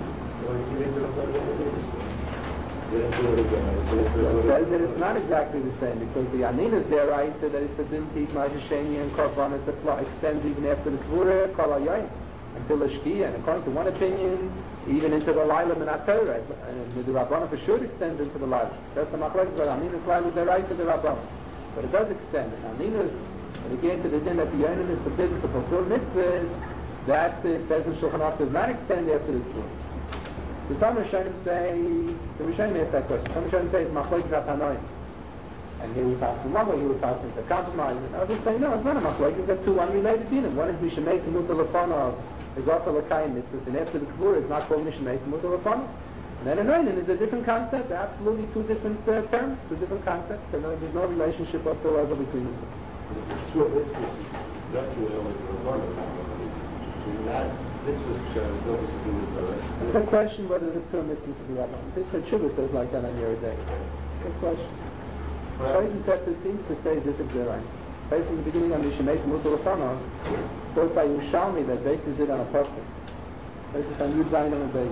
Speaker 1: It says that it's not exactly the same because the Aninus there, right, said that it's forbidden to eat ma'aseh and korbanos that extends even after the Tvura, Kol Hayom, until the Shkia. And according to one opinion, even into the Laila Minat Torah, and the Rabbanah for sure extends into the Laila. That's the machlokes, but Aninus Laila there, right, to the Rabbanah. But it does extend it. Aninus, and again to the din that the Yonim is forbidden to fulfill mitzvahs, that uh, says in Shulchan Aruch does not extend after the Tvura. So some Rishonim say, the Rishonim ask that question. Some Rishonim say it's machlokes v'tanoim. And here we pass in one way, here we pass into compromise. And others say, no, it's not a machlokes. You've got two unrelated dinim. One is mishamei mutar lefanov, is also l'kayim mitzvahs, and after the kavura is not called mishamei mutar lefanov. And then anointing is a different concept. They're absolutely two different uh, terms, two different concepts. So no, there's no relationship whatsoever between them.
Speaker 2: Two of this is definitely only for one of them. That this was nothing to do with the rest.
Speaker 1: It's a question whether the two mitzvahs to be rabban. This Chubut is like that on your day. Good question. The person said this seems to say this is the right. Based in the beginning of Mishemesh Mutar Lefanov, quotes by Yerushalmi that bases it on a person. Bases on Yud Zayin and Beis.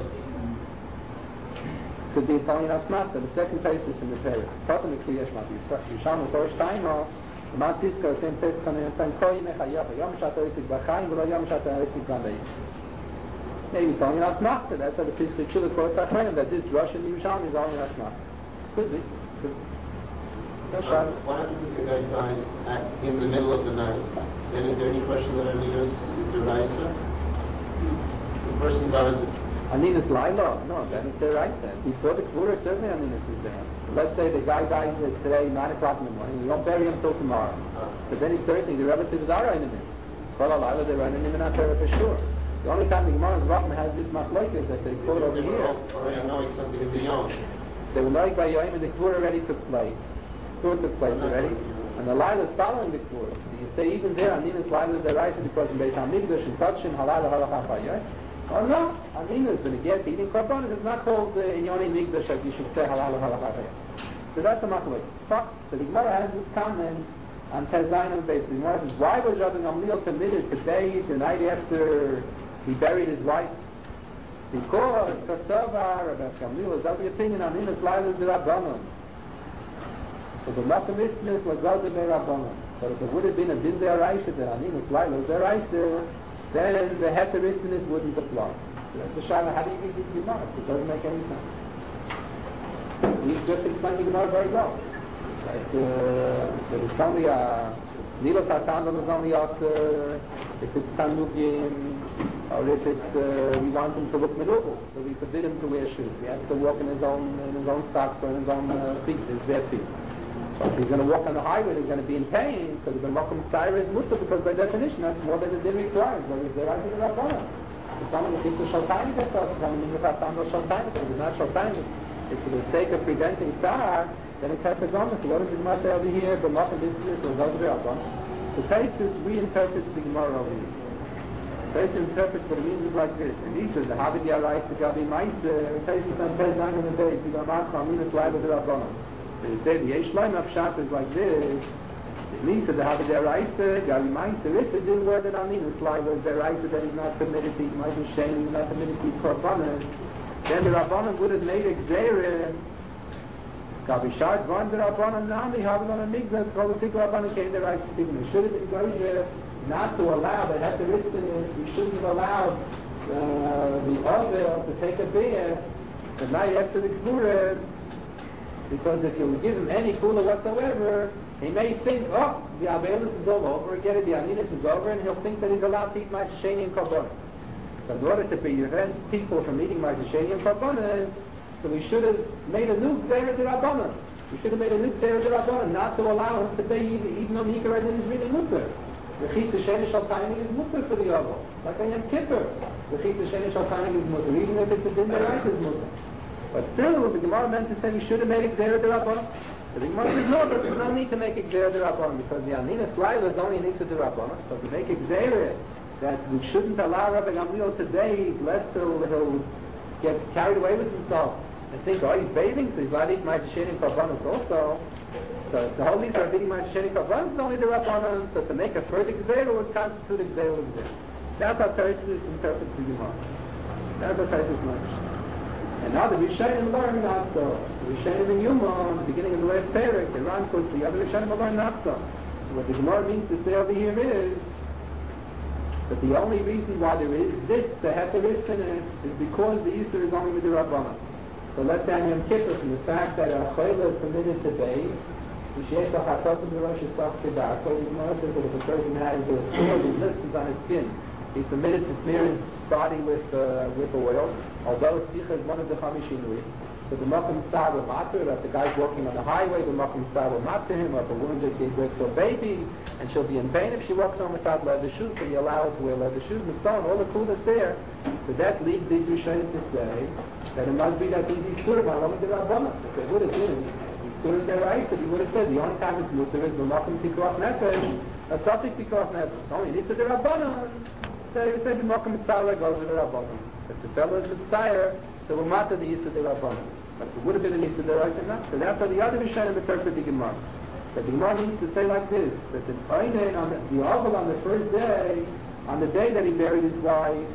Speaker 1: Could be Italian Asmata, the second basis in the Torah. Problem is Kriyash Mati. Yerushalmi Torah Steiner, the Matzitko, same text coming and saying, Koi Mechayacha, Yom Shat Oisik B'Chaim, V'lo Yom Shat Oisik B'Beis. Maybe Italian Asmata, that's how the Pesach Chila quotes Achayim, that this Russian Yerushalmi is only Asmata. Could be. Could be.
Speaker 2: What, what happens if the guy dies at, in the middle of the night? Then is there any question that Aninus is the Raisa? The person dies at...
Speaker 1: Aninus Laila? No, then it's the Raisa. Before the Kvura, certainly Aninus is there. Let's say the guy dies today, nine o'clock in the morning, you don't bury him till tomorrow.
Speaker 2: Uh,
Speaker 1: But then he's Thursday, the relatives are Aninus. Kol Laila, they're Aninus in our Torah for sure. The only time the Gemara's Rachman has this machlokes that they quote over
Speaker 2: they were
Speaker 1: here.
Speaker 2: already knowing something in the Yom.
Speaker 1: They were knowing by Yom and the Kvura already took place. Took place already, and the Laila is following the Kvura. So you say even there, Aninus Laila is the right because in Beis Hamikdash and touching Halal Halachah Chayot. Oh no, Aninus when you get eating korbanos is not called in Yoni Mikdash as you should say Halal Halachah Chayot. So that's the machlokes. So the Gemara has this comment on Tezayin and Beis. The Gemara says, why was Rabbi Gamliel permitted to bathe the night after he buried his wife? Because Kasava, Rabbi Gamliel is of the opinion Aninus Laila is the Rabbanon. So the Makamistness was God of Rabbanon. But if it would have been a din deraisa that Aninus Laila was deraisa, then the heteristiness wouldn't apply. So that's the Shaila. How do you read this Gemara? It doesn't make any sense. We just explained the Gemara very well. That uh, it's only a Nilo Tatana is only after if it's Tanugim or if it's uh, we want him to look menubel, so we forbid him to wear shoes. He has to walk in his own in his own stocks or in his own uh, feet, his bare feet. So if he's going to walk on the highway, he's going to be in pain, because the Makom Tzair is mutter, because by definition that's more than the din requires. But it's the right to the Rabbanon. It's only if it's a Shaltani that does, it's only if it's not Shaltani, because it's not Shaltani. It's for the sake of preventing Tsar, then it's Hefegomus. So what does the Gemara say over here? The Makom Tzair was not the Rabbanon. The Taisus reinterprets the Gemara over here. Taisus interprets what it means is like this. And he says, the Havid Yarais, the Gabi Maitze, Taisus and Tezang in the day, the Gamas, Aminus Laila, the Rabbanon. They say the Yesh Laim of Pshat is like this. It means that the Havid Yarais, Gabi Maitze, if it didn't word that Aminus Laila, the Yarais that he's not permitted to eat Ma'asim Shein, he's not permitted to eat Korbanos, then the Rabbanon would have made a Gzeirah. Gabi Shad, one the Rabbanon, Nami, Havid on a Migdal, called the Tikva Rabbanon, came the Yarais to be. It should have been Gzeirah not to allow the heteristiness. We shouldn't have allowed uh, the Ovel to take a beer the night after the Gvura, because if you give him any cooler whatsoever, he may think, oh, the Avelus is all over, get it, the Aninus is over, and he'll think that he's allowed to eat Ma'aseh and Korbanos. So in order to prevent people from eating Ma'aseh and Korbanos, so we should have made a new Gzeirah D'Rabbanan. We should have made a new Gzeirah D'Rabbanan, not to allow him to be even though Mikra and is really mutter. The Chit Sheni Shaltainik is mutter for the Oval, like a Yom Kippur. The Chit Sheni Shaltainik is mutter, even if it's a din deraisa is mutter. But still, the Gemara meant to say we should have made a Gzeirah D'Rabbanan. The Gemara says no, but there's no need to make a Gzeirah D'Rabbanan because the Aninus Laila is only an Issa D'Rabbanan. So to make a Gzeirah that we shouldn't allow Rabbi Gamliel today, lest he'll, he'll get carried away with himself and think, oh, he's bathing, so he's allowed to eat Ma'aseh and Korbanos also. So the whole Issa of eating Ma'aseh and Korbanos is only the Rabbanan. So to make a further Gzeirah would constitute a Gzeirah of Gzeirah. That's how Taisus interprets the Gemara. That's how Taisus learns. And now the Rishonim learn not so. The Rishonim in Yuma, in the beginning of the last parak, the Ran puts the other Rishonim will learn not so. So what the Gemara means to say over here is that the only reason why there exists the heteristinus is because the Easter is only with the Rabbanan. So let's say on Yom Kippur, from the fact that a Chayla is permitted to bathe, the Sheikh HaChatos of the Rosh Hashanah Kedah, so the Gemara says that if a person has a sword, his list on his skin, he's permitted to smear his body with uh, with oil, although Tzricha is one of the Chamishinui. So the Makom Tsar will matter, if the guy's walking on the highway, the Makom Tsar will matter him, or if a woman just gave birth to a baby, and she'll be in pain if she walks home without leather shoes, so you allow her to wear leather shoes, and so on, all the cool that's there. So that leads these Rishonim to say that it must be that these Yisurim are only the Rabbanan. If they would have been Yisurim Deraisa, he would have said the only time it's mutter is the Makom Pikuach Nefesh, a Safik Pikuach Nefesh. Only this is the Rabbanan. They say the Makom Tsar goes with the Rabbanan. If the fellow is the sire, so we'll matter the Yisur Rabbanan. But it would have been an Yisur Deraisa not. So that's how the other Rishonim interpret the Gemara. That the Gemara needs to say like this, that the Oinen on the, the Oval on the first day, on the day that he buried his wife,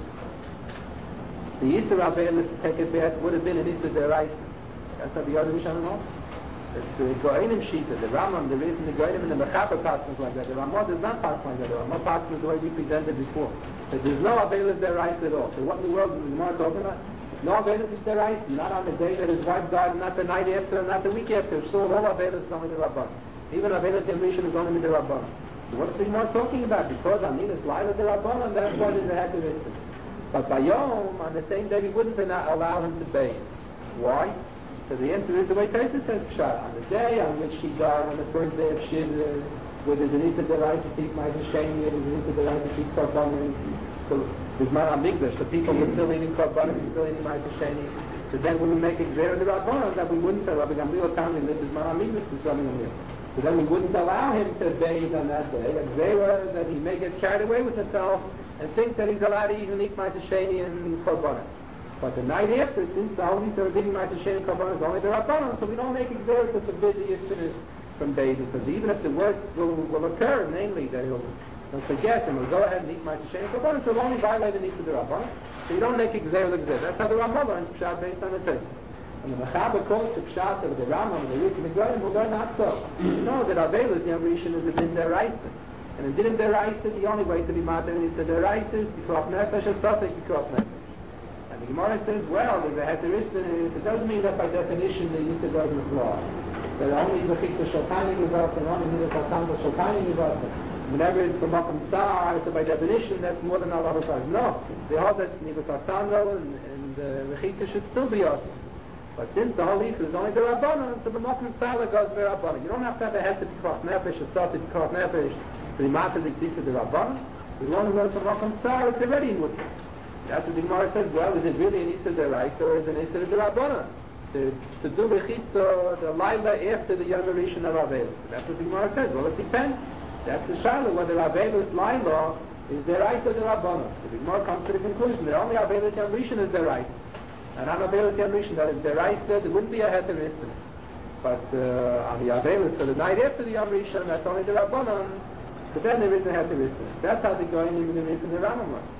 Speaker 1: the Yisur Rabbeinu to take it back would have been an Yisur Deraisa. That's how the other Rishonim know. It's the Goinim Shita, the Rambam, the reason the Goinim and the Mechaber passes like that. The Ramah does not pass like that. The Ramah passes the way we presented before. But there's no Avelis Deraisa at all. So what in the world is the Gemara talking about? No Avelis is Deraisa, not on the day that his wife died, not the night after, and not the week after. So all Avelis is only the Rabban. Even Avelis Yamrishan is only the Rabban. So what's the Gemara talking about? Because Aminas Laila the Rabban, and that's why there's a Hakaristic. But by Yom, on the same day, we wouldn't allow him to bathe. Why? So the answer is the way Taisa says Pshat. On the day on which she died, on the first day of Shiva, where there's an Issa Deraisa Tif Ma'aseh Sheni, there's an Issa Deraisa Tif Korbanos, so there's not Amigdash, the people were still eating Korbanos, still eating Ma'aseh Sheni. So then we would make it clear to the Rabbanon that we wouldn't say, Rabbi Gamliel Tami lived as Ma'am Amigdash, is Rabbi Gamliel. So then we wouldn't allow him to bathe on that day. A Zera, that he may get carried away with himself and think that he's allowed to even eat Ma'aseh Sheni and Korbanos. But the night after, since the Holy Spirit eating Ma'aseh Sheni and Korbanos is only the Rabbanon, so we don't make it clear to forbid the Yisraelis from bathing, because even if the worst will, will occur, namely that he'll, he'll forget and he'll go ahead and eat Ma'aseh Sheni and Korbanos, so he'll only violate the Yisrael the Rabbanon. So you don't make it clear like this. That's how the Ramah learns Pshat based on the text. And the Mechaber calls the Pshat of the Rambam and the Rishon the Goyim will learn not so. You know that Avelis Yamrishan is a Din Deraisa. And in Din Deraisa, the only way to be matter is the Deraisa is Pikuach Nefesh or Safek Pikuach Nefesh. And the Gemara says, well, there's a heteristic, it doesn't mean that by definition the Yisra doesn't apply. That only the Chitza Shokani Nivas and only the Chitza Shokani Nivas. Whenever it's from Makom Tsar, so by definition that's more than Allah Ta'ala. No, they hold that Nivas Atano and, and the Chitza should still be awesome. But since the whole Yisra is only the Rabbanon, so the Makom Tsar goes to the Rabbanon. You don't have to have a head to Pikuach Nefesh or Sot to Pikuach Nefesh to be matter the Yisra the Rabbanon. If you want to learn from Makom Tsar, it's already in Mutter. That's what the Gemara says, well, is it really an Issa Deraisa or is it an Issa Derabbanan? To, to do Rechitza, the Laila after the Yom Rishon of Avelis. That's what the Gemara says. Well, it depends. That's the Shaila, whether Avelis Laila is Deraisa or Derabbanan. So the Gemara comes to the conclusion that only Avelis Yom Rishon is Deraisa. And on Avelis Yom Rishon, that is Deraisa, there wouldn't be a Heteristic. But uh, on the Avelis, so the night after the Yom Rishon, that's only Derabbanan. But then there is a Heteristic. That's how the Goyim in the Rishon the Rambam learns.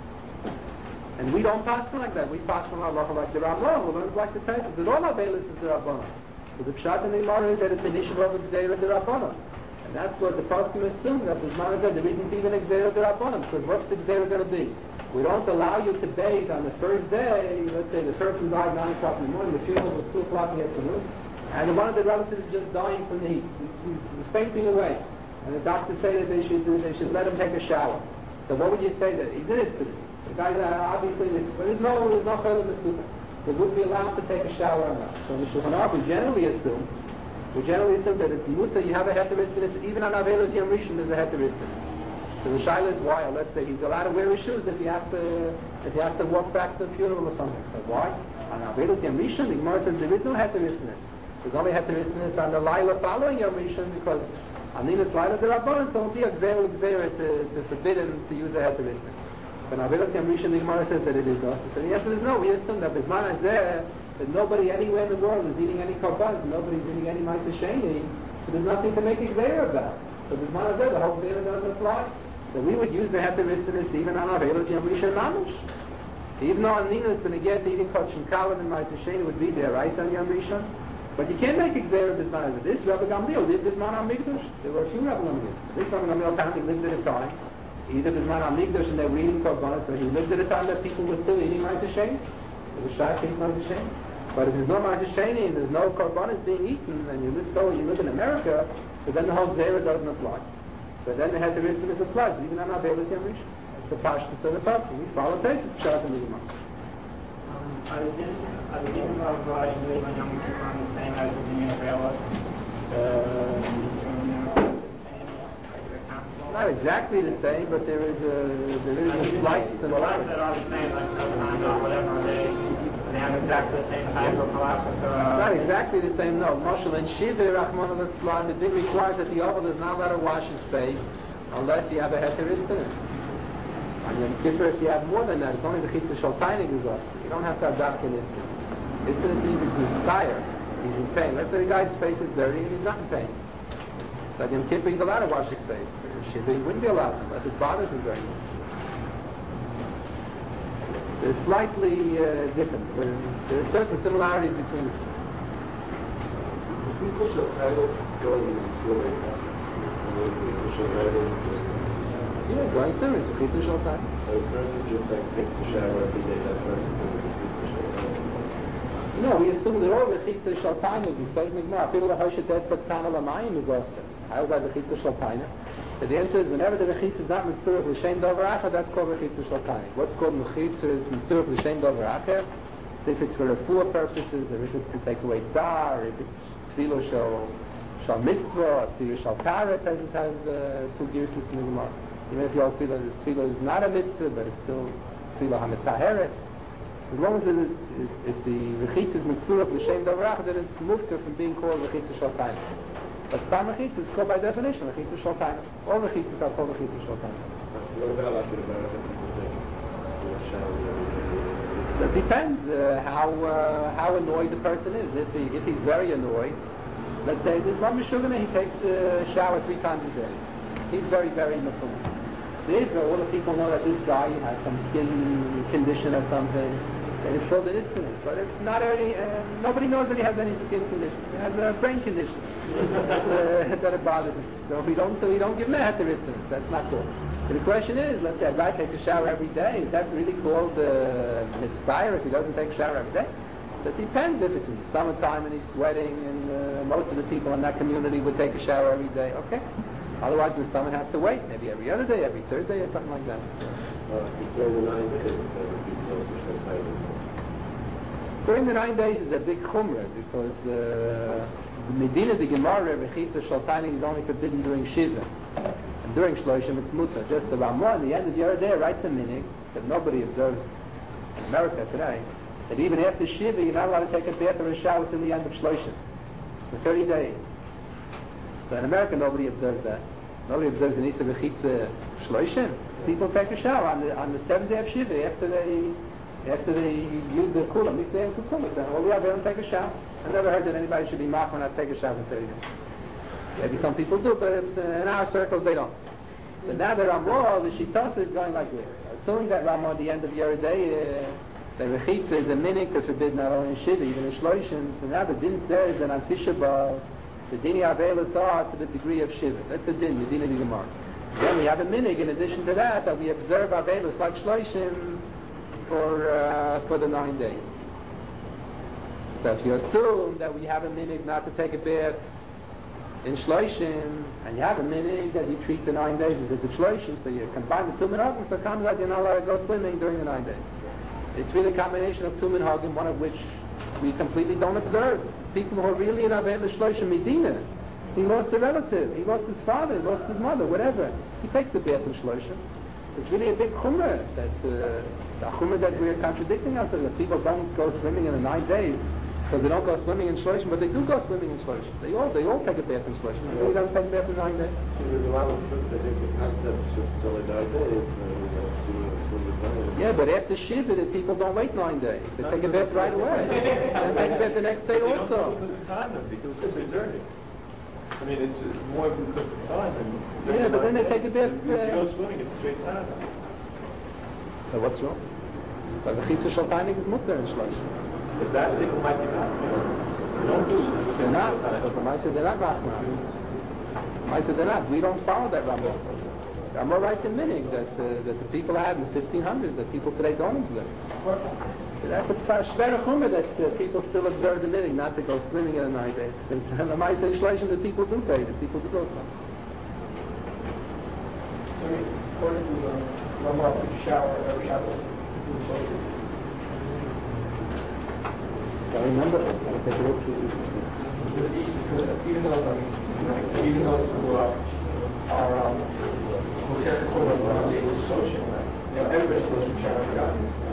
Speaker 1: And we don't pass like that. We pass from Allah like the Ramah, who learns like the Taisa. That all Avelis is the Rabbanon. So the Pshat in the Gemara is that it's an issue of Xera the Rabbanon. And that's what the Pasuk assumes, that the Gemara said there isn't even a Xera the Rabbanon, because what's the Xera going to be? We don't allow you to bathe on the first day. Let's say the person died nine o'clock in the morning, the funeral was two o'clock in the afternoon, and one of the relatives is just dying from the heat. He's, he's fainting away. And the doctors say that they should, they should let him take a shower. So what would you say that? He did it to this. The guys are obviously this, but there's no, there's no further dispute. They would be allowed to take a shower or not. So in the Shulchan Aruch, we generally assume, we generally assume that it's muta, you have a heteristic, even on Avelis Yom Rishon there's a heteristic. So the shaila is why, let's say he's allowed to wear his shoes if he has to, if he has to walk back to the funeral or something. So why? On Avelis Yom Rishon, the Gemara says there is no heteristic. There's only heteristic on the Laila following Yom Rishon, because Anilas Laila the Rabbanon, so it will be a Xer Xer to, to forbid him to use a heteristic. But Avelis Yom Rishon, the Gemara says that it is not. So the answer is no. We assume that Bisman is there, that nobody anywhere in the world is eating any korban, nobody's eating any Ma'aseh Sheni, so there's nothing to make it clear about. So Bisman is there, the whole Zera doesn't apply. So we would use the heteristicness even on Avelis Yom Rishon Mamish. Even though on Nina's going to get eating Kachim Kalim and Ma'aseh Sheni would be there, right, on Yom Rishon? But you can't make it clear Bisman is this. Rabbi Gamliel did Bisman on Mikdash. There were a few Rabbi Gamliel. This Rabbi Gamliel apparently lived at a time. Either Bisman HaMikdash and they were eating korbanos, so he lived at a time that people were still eating Ma'aseh Sheni. It was shy to eat Ma'aseh Sheni. But if there's no Ma'aseh Sheni and there's no korbanos being eaten, and you live so you live in America, so then the whole Zera doesn't apply. So then the heteristicus applies, even on Avelis Yom Rishon. It's the Pashtus of the Pasuk. We follow Pesach Pshat in the Gemara.
Speaker 4: Are the din are the din of uh, Yom Yom Kippur the same as the din of Eilat?
Speaker 1: Not exactly the same, but there is a there is a slight similarity.
Speaker 4: That are the same, like time or whatever, they they have exactly the same time of halacha.
Speaker 1: Not exactly the same, no. Moshe and Shiva, Rahman al-Islam, the din requires that the oval does not let her wash his face unless you have a heteristinus. On Yom Kippur, if you have more than that, it's only the Chitza Shaltainik is us. You don't have to have Dafkin Istinus. Istinus means it's desire. He's in pain. Let's say the guy's face is dirty and he's not in pain. So on Yom Kippur, he's allowed to wash his face. Shiva, he wouldn't be allowed unless it bothers him very much. They're slightly uh, different. But there are certain similarities between the two.
Speaker 5: The official title going in swimming, the official title,
Speaker 1: Yeah, going swimming is a Chitza Shaltainik.
Speaker 5: a person just like takes a shower every day, that person is a Chitza Shaltainik.
Speaker 1: No, we assume that all the Chitza Shaltainik is saying Nigmar. People are Hoshet that but Kana Lamayim is also. How about the Chitza Shaltainik? But the answer is whenever the Mechitza is not Mitzurach L'Shem Dover Acher, that's called Mechitza Shaltainik. What's called Mechitza is Mitzurach L'Shem Dover Acher. If it's for refuah purposes, or if it's to take away dar, if it's Tefillah Shal Shal Mitzvah, Tefillah Shal Karet, as it has uh, two gears in the Gemara. Even if your Tefillah, Tefillah is not a Mitzvah, but it's still Tefillah HaMetaheret. As long as it is, if, if the Mechitza is Mitzurach L'Shem Dover Acher, then it's mufta from being called Mechitza Shaltainik. But Stam Mechitza is called by definition Mechitza Shaltainik. All Mechitzas are called Mechitza Shaltainik.
Speaker 5: What about like the American people take a shower every day?
Speaker 1: So it depends uh, how uh, how annoyed the person is. If he if he's very annoyed, let's say there's one Meshugana, he takes a shower three times a day. He's very very mafum. There is all the people know that this guy has some skin condition or something. And it's called an istinus. But it's not any, uh, nobody knows that he has any skin condition. He has a brain condition uh, that it bothers him. So if we don't, so we don't give him a heteristinus. That's not good. But the question is, let's say a guy takes a shower every day. Is that really called uh, mitzvah if he doesn't take a shower every day? So it depends if it's in the summertime and he's sweating and uh, most of the people in that community would take a shower every day. Okay. Otherwise the stomach has to wait. Maybe every other day, every third day or something like that.
Speaker 5: Uh, during the nine days, that would be close to Shaltainik.
Speaker 1: During the nine days is a big chumrah because uh, the Medina, the Gemara, Rechitza Shaltainik is only forbidden during Shiva. And during Shloshim it's mutter. Just the Ramah, at the end of the day, writes a minig that nobody observes in America today, that even after Shiva you're not allowed to take a bath or a shower till the end of Shloshim. For thirty days. So in America nobody observes that. Nobody observes an Isa Rechitza Shloshim. People take a shower on the on the seventh day of Shiva after they after they use the kula, mikveh and kukumas. Then all the Avelim take a shower. I never heard that anybody should be machman not take a shower for thirty days. Maybe some people do, but in our circles they don't. So now the Ramah, the Shittah is going like this. Assuming that Ramah at the end of Yeridei, uh, the Rechitza is a minik to forbid not only in Shiva, even in Shloshim. So now the din says that on Tisha B'Av, the dini Avelis are to the degree of Shiva. That's the din, the din of the Gemara. Then we have a minig in addition to that, that we observe Avelis like Shloshim for, uh, for the nine days. So if you assume that we have a minig not to take a bath in Shloshim, and you have a minig that you treat the nine days as it's Shloshim, so you combine the two minhagim, so it comes out you're not allowed to go swimming during the nine days. It's really a combination of two minhagim, one of which we completely don't observe. People who are really in Avelis Shloshim Medina, he lost a relative, he lost his father, he lost his mother, whatever. He takes a bath in Shloshim. It's really a big chumrah, that uh, the chumrah that we're contradicting ourselves, that people don't go swimming in the nine days, because they don't go swimming in Shloshim, but they do go swimming in Shloshim. They all, they all take a bath in Shloshim. They really don't take a bath in nine days.
Speaker 5: There's a lot of stuff that think the concept is just still in nine days.
Speaker 1: Yeah, but after Shiva, the people don't wait nine days. They take a bath right away. And take a bath the next day also.
Speaker 5: Because of time, then, because it's a journey. I mean, it's more because of time. And
Speaker 1: Yeah, but then they take a bath.
Speaker 5: If you go
Speaker 1: Uh,
Speaker 5: swimming, it's straight time.
Speaker 1: so what's wrong? So the Chitza Shaltainik is mutter in Shloshim.
Speaker 5: But that people might be not. They don't do it.
Speaker 1: They're not. But the Maisa, they're not Rachman. Maisa, they're not. We don't follow that Ramah. Ramah writes in Minig that uh, that the people had in the fifteen hundreds that people today don't observe. That's a shver chumrah that uh, people still observe the Minig, not to go swimming in a nine days. And the Maisa in Shloshim, the people do pay. The people do go swimming.
Speaker 4: According to the Ramah, shower every Shabbos.
Speaker 1: So remember, I'll take a look.
Speaker 5: Even though, I mean, even though who are, are um, who tend to call them around the social, you know, everybody's social Shabbat God.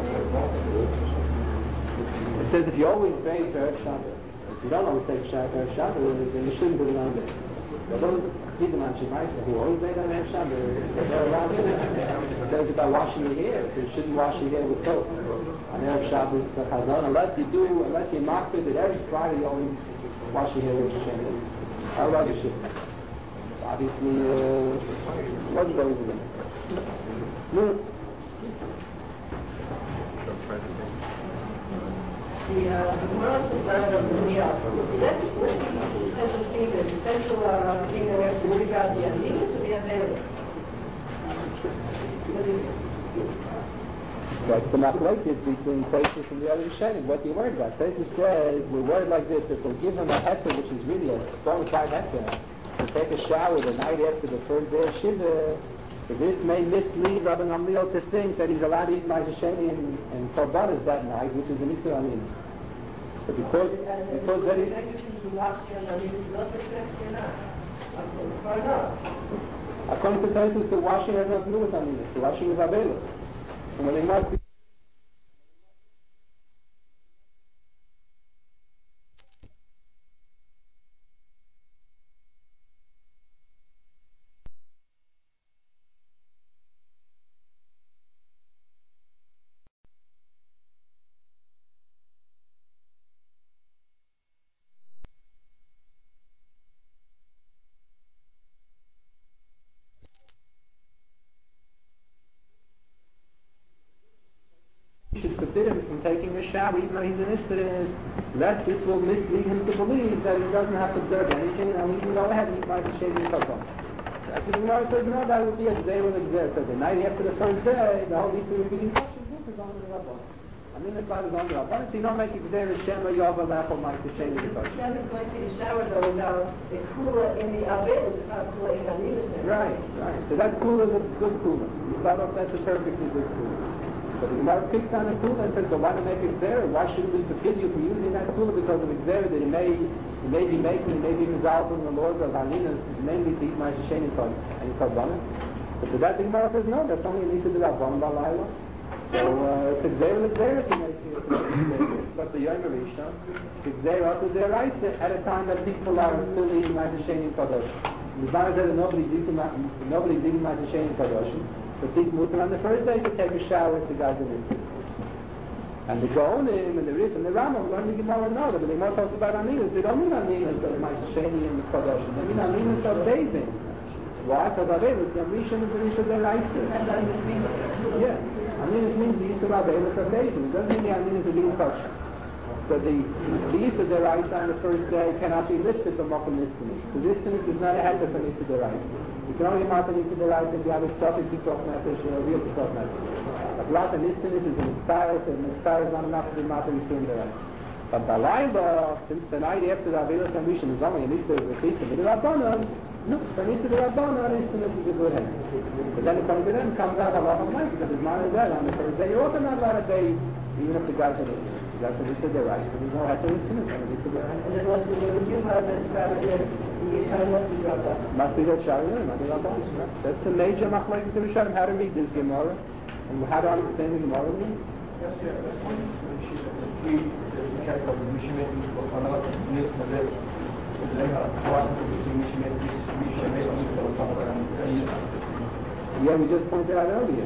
Speaker 1: It says if you always pray for Erev Shabbat, if you don't always take Erev Shabbat, then you shouldn't do it on this. But those people on Shemaisa who always say that Erev Shabbat, they're around it. It says about washing your hair, so you shouldn't wash your hair with soap. On Erev Shabbat, the Chazon, unless you do, unless you mark it that every Friday you always wash your hair with shampoo. Otherwise you shouldn't. Obviously, uh, what's going on? No.
Speaker 3: The uh, moral society of the Meal. That's the essential thing, the essential uh, thing that we have to worry about, the ideas to be available.
Speaker 1: That's the machlokes between Tosfos and the other Rishonim. What do you worry about? Tosfos says, we're worried like this, that they'll give him a hectare, which is really a bona fide hectare, to take a shower the night after the first day of Shiva. So this may mislead Rabbi Gamliel to think that he's allowed to eat Ma'aseh and, and Korbanos that night, which is an Isra Amin. So because, because that is... According to Tosfos, the washing has nothing to do with Amin. The washing is available. And when they must be should forbid him from taking a shower, even though he's an Isra, lest this will mislead him to believe that he doesn't have to observe anything, and he can go ahead and eat Ma'aseh and Korban. That's what the Gemara says, no, that would be a Zerah L'Gzer. So the night after the first day, the whole Isra would be in touch with this is on the Rabban. I mean, it's not as on the Rabban. So you don't make it Zerah Shema Yova Lachol Ma'aseh and Korban.
Speaker 3: He doesn't going to take a shower though without the cooler in the Abelis, it's not cooler in the Abelis.
Speaker 1: Right, right. So that cooler is a good cooler. You thought of that's a perfectly good cooler. But the Gemara picks on a cooler and says, so why not make it Xerah? Why shouldn't we forbid you from using that cooler because of Xerah that he may, he may be making, he may be resolved from the laws of Halinas, mainly to eat Ma'aseh and Korban. But to that the Gemara says, no, that's only an Issa de Rabban Balayla. So uh, it's Xerah L'Xerah to make it. But the Yom Rishon, Xerah to their rights at a time that people are still eating Ma'aseh and Korban. The Gemara says that nobody's eating Ma'aseh and Korban. But these mutter on the first day to take a shower if the guys are missing. And the Gaonim and the Rif and the Rambam learn the Gemara know that, but they more talk about Aninas. They don't mean Aninas of Ma'aseh and the Kodesh. They mean Aninas of bathing. Why? Because Avelis, the Rishon is the Rishon of the Reister. Yeah. Aninas means the Yisur Avelis of bathing. It doesn't mean the Aninas of being touched. So the the Yisur of the Reister on the first day cannot be lifted from Mokum Nistinus. So this is not a heter from Yisur of the Reister. You can only mark an Yisur of the Reister if you have a suffix to talk message or a real to talk message. A blot and Nistinus is an Mitzvah, and Mitzvah is not enough to be marked in Yisur of the Reister. But the Laila, since the night after the Avelis and Rishon is only an Yisur of the Reister, but the Rabbanon, no, from Yisur of the Rabbanon, Nistinus is a good head. But then according to them comes out a lot of light because his mind is there on the first day. You're also not allowed to bathe, even if the guys are in. That's what he said they're right. So there's no heter in sin. And
Speaker 3: then once we go to Juma, then Shabbat, the time must be dropped off.
Speaker 1: Must be that Shabbat, not the Rabban. That's the major machlokes of Rishonim, how to read this Gemara and how to understand the Gemara.
Speaker 5: Yes, yeah, that's one. We check out the Mishimet, or not, yes, but then, they are one of the Mishimet, Mishimet, Mishimet,
Speaker 1: yeah, we just pointed out earlier.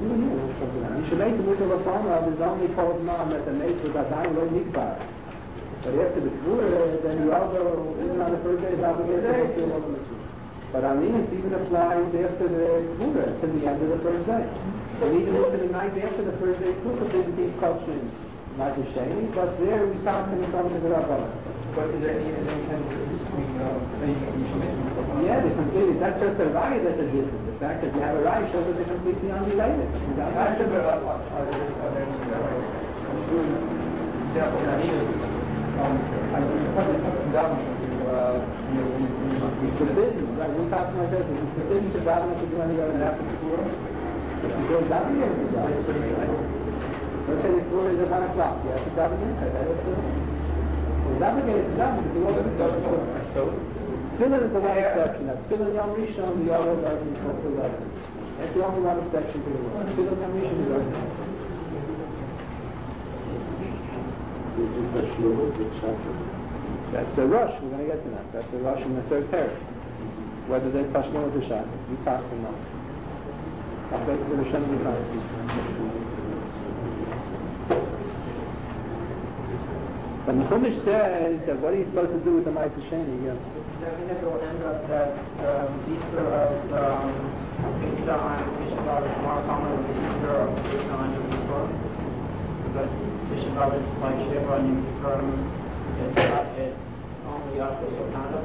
Speaker 1: You should make the Mutter Lafana is only called Mom that the mace was Adai Lo Mikvah. But after the Tvura, then you also, even on the first day, is obligated to fulfill all the mitzvahs. But Alinus even applies after the Tvura, to the end of the first day. And even after the night after the first day, Tvura didn't keep culturing Ma'aseh Sheni, but there we found him from the Rabban.
Speaker 5: But is there any difference between Mishimet?
Speaker 1: Yeah, they completely, that's just a raya that's a difference. The fact that you have a raya shows that they're completely unrelated.
Speaker 5: I said, but are there, example, Aninas, I mean, down
Speaker 1: it's forbidden, right? One time like this, it's forbidden to daven to do any other than after the Torah. If you go daven, you have to daven. Let's say the Torah is at one o'clock, you have to daven in. He's obligated to daven to do all the stuff. Tefillin is the one exception. That's Tefillin Yom Rishon, the other doesn't fulfill that. That's the only one exception to the rule. Tefillin Yom Rishon is doesn't. That's a rush. We're going to get to that. That's a rush in the third parak. Whether they Tashma or B'Shat, we pass them now. I'll go to the Rishon of the But the Chumash says that what are you supposed to do with the Ma'aseh Sheni? Yeah.
Speaker 4: Doesn't it will end up that um, Easter of um, Easter on Tisha B'Av is more common than Easter of Easter on Yom Kippur? Because Tisha B'Av is like Shiva and Yom Kippur, it's, it's only after Yotanah.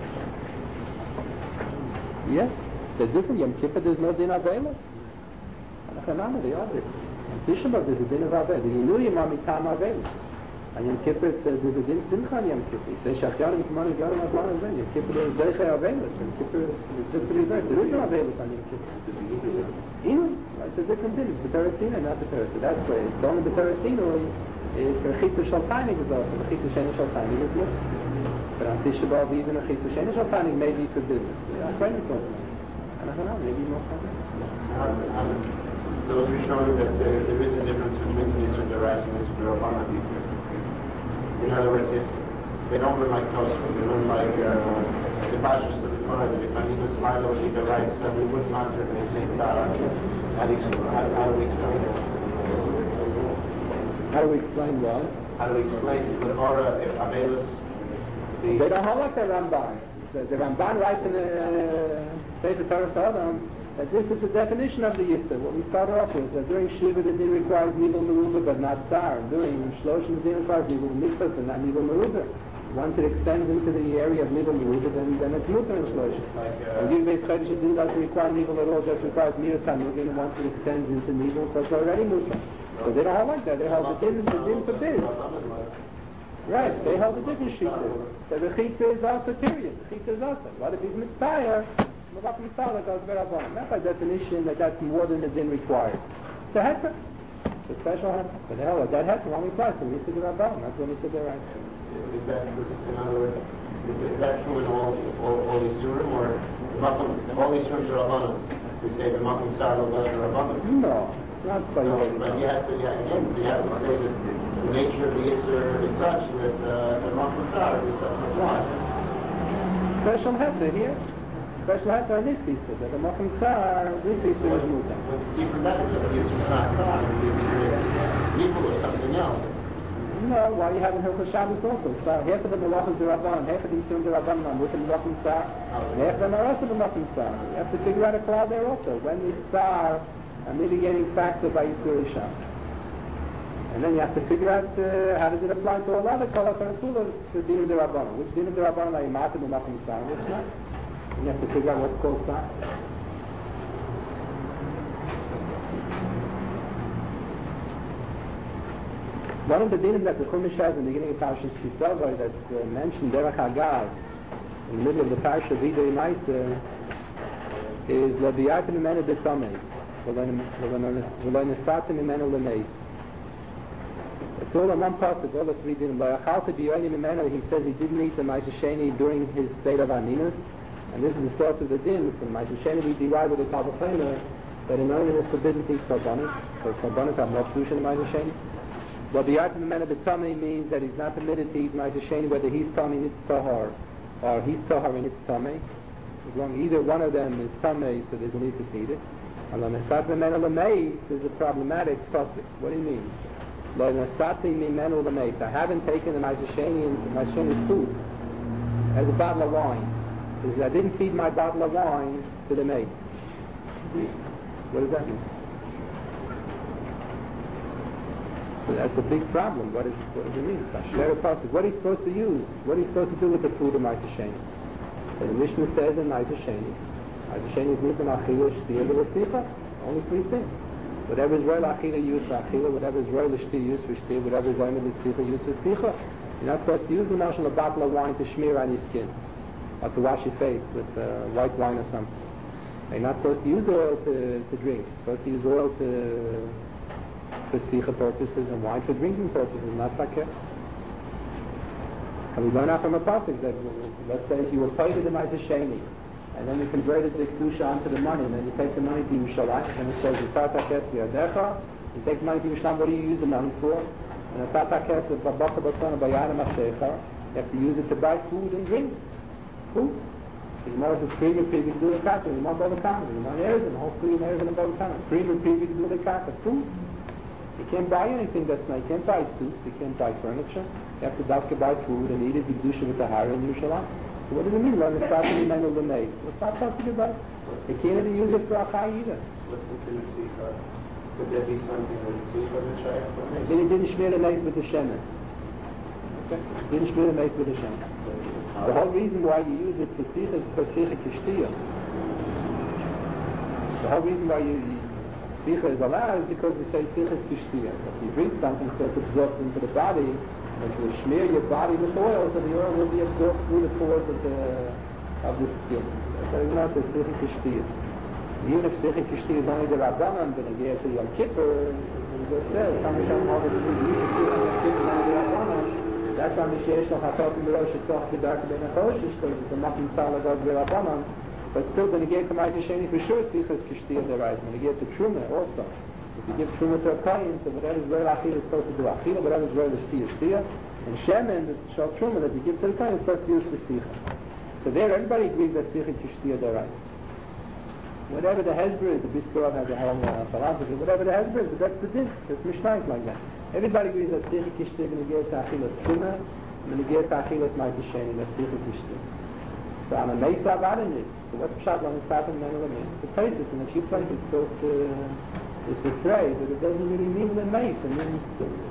Speaker 1: Yeah, they're different. Yom Kippur there's no din Avelis. Anachanama, they are different. On Tisha B'Av there's a din of Avelis. The Yinurim are mitam Avelis. And Yom Kippur says there's a din Simcha on Yom Kippur. He says Shachyanim K'manu Garam Adlan Azen. Yom Kippur is Zeicha Avelis. Yom Kippur is just to reserve. There is no Avelis on Yom Kippur. Inu, it's a different din. It's the Peresina, not the Peresina. That's why it's only the Peresina is for Chitzu Shaltainik is also. The Chitzu Sheni Shaltainik is not. But on Tisha B'Av even a Chitzu Sheni Shaltainik may be forbidden. Yeah, I'm friendly for them. And I don't know, maybe more fun.
Speaker 2: Those we showing that there, there is a difference between Yisur Derais and Yisur Rabbanan. In other words, if they don't learn like Tosfot, they learn like uh, the Pashas of the Torah, that if I need to smile or either right, so we wouldn't answer if they say Tzara. How do we explain it?
Speaker 1: How do we explain what?
Speaker 2: How do we explain the Torah if Avelis? The
Speaker 1: They don't hold like the Ramban. The, the Ramban writes in the Sefer Torah Sodom that this is the definition of the Yisur. What we started off with, that during Shiva the din requires Nivul Meruba but not Tsar. During Shloshim the din requires Nivul Mikvah but not Nivul Meruba. Once it extends into the area of Nivul Meruba, then, then it's Mutar in Shloshim.
Speaker 2: like
Speaker 1: And Yud Beis Chodesh din doesn't require Nivul at all, just requires Mir Tanugin, and once it extends into Nivul, so it's already Mutar. So they don't hold like that. They hold the din, the din forbids. Right, they hold a different shita. The Rechitza is also period. The Rechitza is also. What if he's Mitzvah? That's by definition that that's more than the din required. It's a heter. It's a special heter. But hell, that heter only applies to Yisur Rabbanan. That's when Yisur Derais.
Speaker 2: Is that, in other words, is that true in all all, all Yisurim, or all Yisurim to Rabbanan? We say the Makom Sar Lo Rabbanan.
Speaker 1: No, not by all.
Speaker 2: But you have to, yeah, again, you have to say that the nature of the Yisur is such that uh, the Makom Sar is such apply.
Speaker 1: Special heter here. Special heter on this Yisur. That the Makom Sar, this Yisur is Mutar.
Speaker 2: When you see from that, the Yisur is not Sar, it's evil or something else.
Speaker 1: No, why you have in Hilchos Shabbos also? So half of the Malachim D'Rabbanan, half of the Yisurim D'Rabbanan are Mutar Makom Sar, and half of them are also the Makom Sar. You have to figure out a cloud there also. When the Sar a mitigating factor by Yisur Sham. And then you have to figure out uh, how does it apply to all other Kol HaTarasulah to Din D'Rabbanan. Which Din D'Rabbanan are you Matam and Makom Sar, which not? And you have to figure out what's called Sar. One of the dinim that the Chumash has in the beginning of Parashas Kisavai that's uh, mentioned Derech Hagav in the middle of the Parasha Videi Maisa is L'Biyatim Imenu B'Tomei V'lo Nesatim Imenu L'Meis. It's all in one pasuk, all the three dinim. L'Achalta B'Yonim Imenu, he says he didn't eat the Ma'aseh Sheni during his state of Aninus, and this is the source of the din. From Ma'aseh Sheni we derive with the Kavachemer that in Onin is forbidden to eat Korbanos, because Korbanos have no Kedusha in the Ma'aseh Sheni. Well, the Yatim Mena B'Tamei means that he's not permitted to eat Ma'aseh Sheni whether he's Tamei in its Tahar or he's Tahar in its Tamei. As long either one of them is Tamei, so there's a need to eat it. And the Nesat Mena L'Meis is a problematic pasuk. What do you mean? Lo Nesati Mimenu L'Meis. I haven't taken the Ma'aseh Sheni and Ma'aseh Sheni's food as a bottle of wine. Because I didn't feed my bottle of wine to the maid. What does that mean? So that's a big problem. What, is, what does it mean? What are you supposed to use? What are you supposed to do with the food of Ma'aseh Sheni? So the Mishnah says in Ma'aseh Sheni, Ma'aseh Sheni is nitan achila, shtiya, v'lesicha. Only three things. Whatever is royal achila, use for achila. Whatever is royal shtiya, use for shtiya. Whatever is oimid l'sicha, use for sicha. You're not supposed to use the marshal a bottle of wine to smear on your skin, or to wash your face with uh, white wine or something. You're not supposed to use oil to, to drink. You're supposed to use oil to for sicha purposes and wine for drinking purposes, not fakir. And we learn out from a pasuk that, let's say, if you were paid the Ma'aseh Sheni, and then you converted the kedusha onto the money, and then you take the money to Yerushalayim, and it says, you take the money to Yerushalayim, what do you use the money for? And you have to use it to buy food and drink. Food. The Gemara says, free and privy to do the kata, the Gemara the kata, the Gemara Erev, the whole free and Erev and the kata. Free and privy to do the kata, food. You can't buy anything that's not, you can't buy suits, you can't buy furniture. You have to dafka buy food and eat it, you do with the hara in Yerushalayim. So what does it mean? Learn the start to be men of the maid. What's not talking about? You can't even use it for a chai either.
Speaker 2: Listen to the sikha. Could there be something that the sikha would try for me?
Speaker 1: Then he didn't smear the mace with the shemen. Okay? He didn't smear the mace with the shemen. The whole reason why you use it for sikha is for sikha kishtiyah. The whole reason why you, you sikha is allowed is because we say sikha is kishtiyah. If you drink something so it's absorbed into the body, and you smear your body with oil, so the oil will be absorbed through the pores of the of the skin. So it's not the sikha kishtiyah. Even if sikha kishtiyah is only the rabbanon, but again to Yom Kippur, as it says, some Hashem all the sikha kishtiyah on Yom Kippur only the rabbanon. That's why Mishesh noch hatotim b'rosh yitzchok v'darka ben achoshish, because it's a makim tzala god v'rabbanon. But still, when you get to Ma'aseh Sheni, for sure sikha is kishtiyah deraisa. When you get to Truma also. If you give Truma to a Kohen, so whatever Zerel Achila is supposed to do Achila, whatever Zerel is Shtia, Shtia, and Shemen, the Shal Truma that you give to the Kohen is supposed to use for Sicha. So there, everybody agrees that Sicha is Shtia Deraisa. Whatever the Hezbollah is, the Biskarov has a whole uh, philosophy, whatever the Hezbollah is, but that's the din, that's Mishnah like that. Everybody agrees that Sicha is Shtia when you get to Achila is Truma, and when you get to Achila is Ma'aseh Sheni, that's Sicha is Shtia. So on a Mesa Avadim, so what's Pshat on the Sat and Men of the Men? The places, in a few places, it's supposed to... It's the phrase, but it doesn't really mean the mace. It means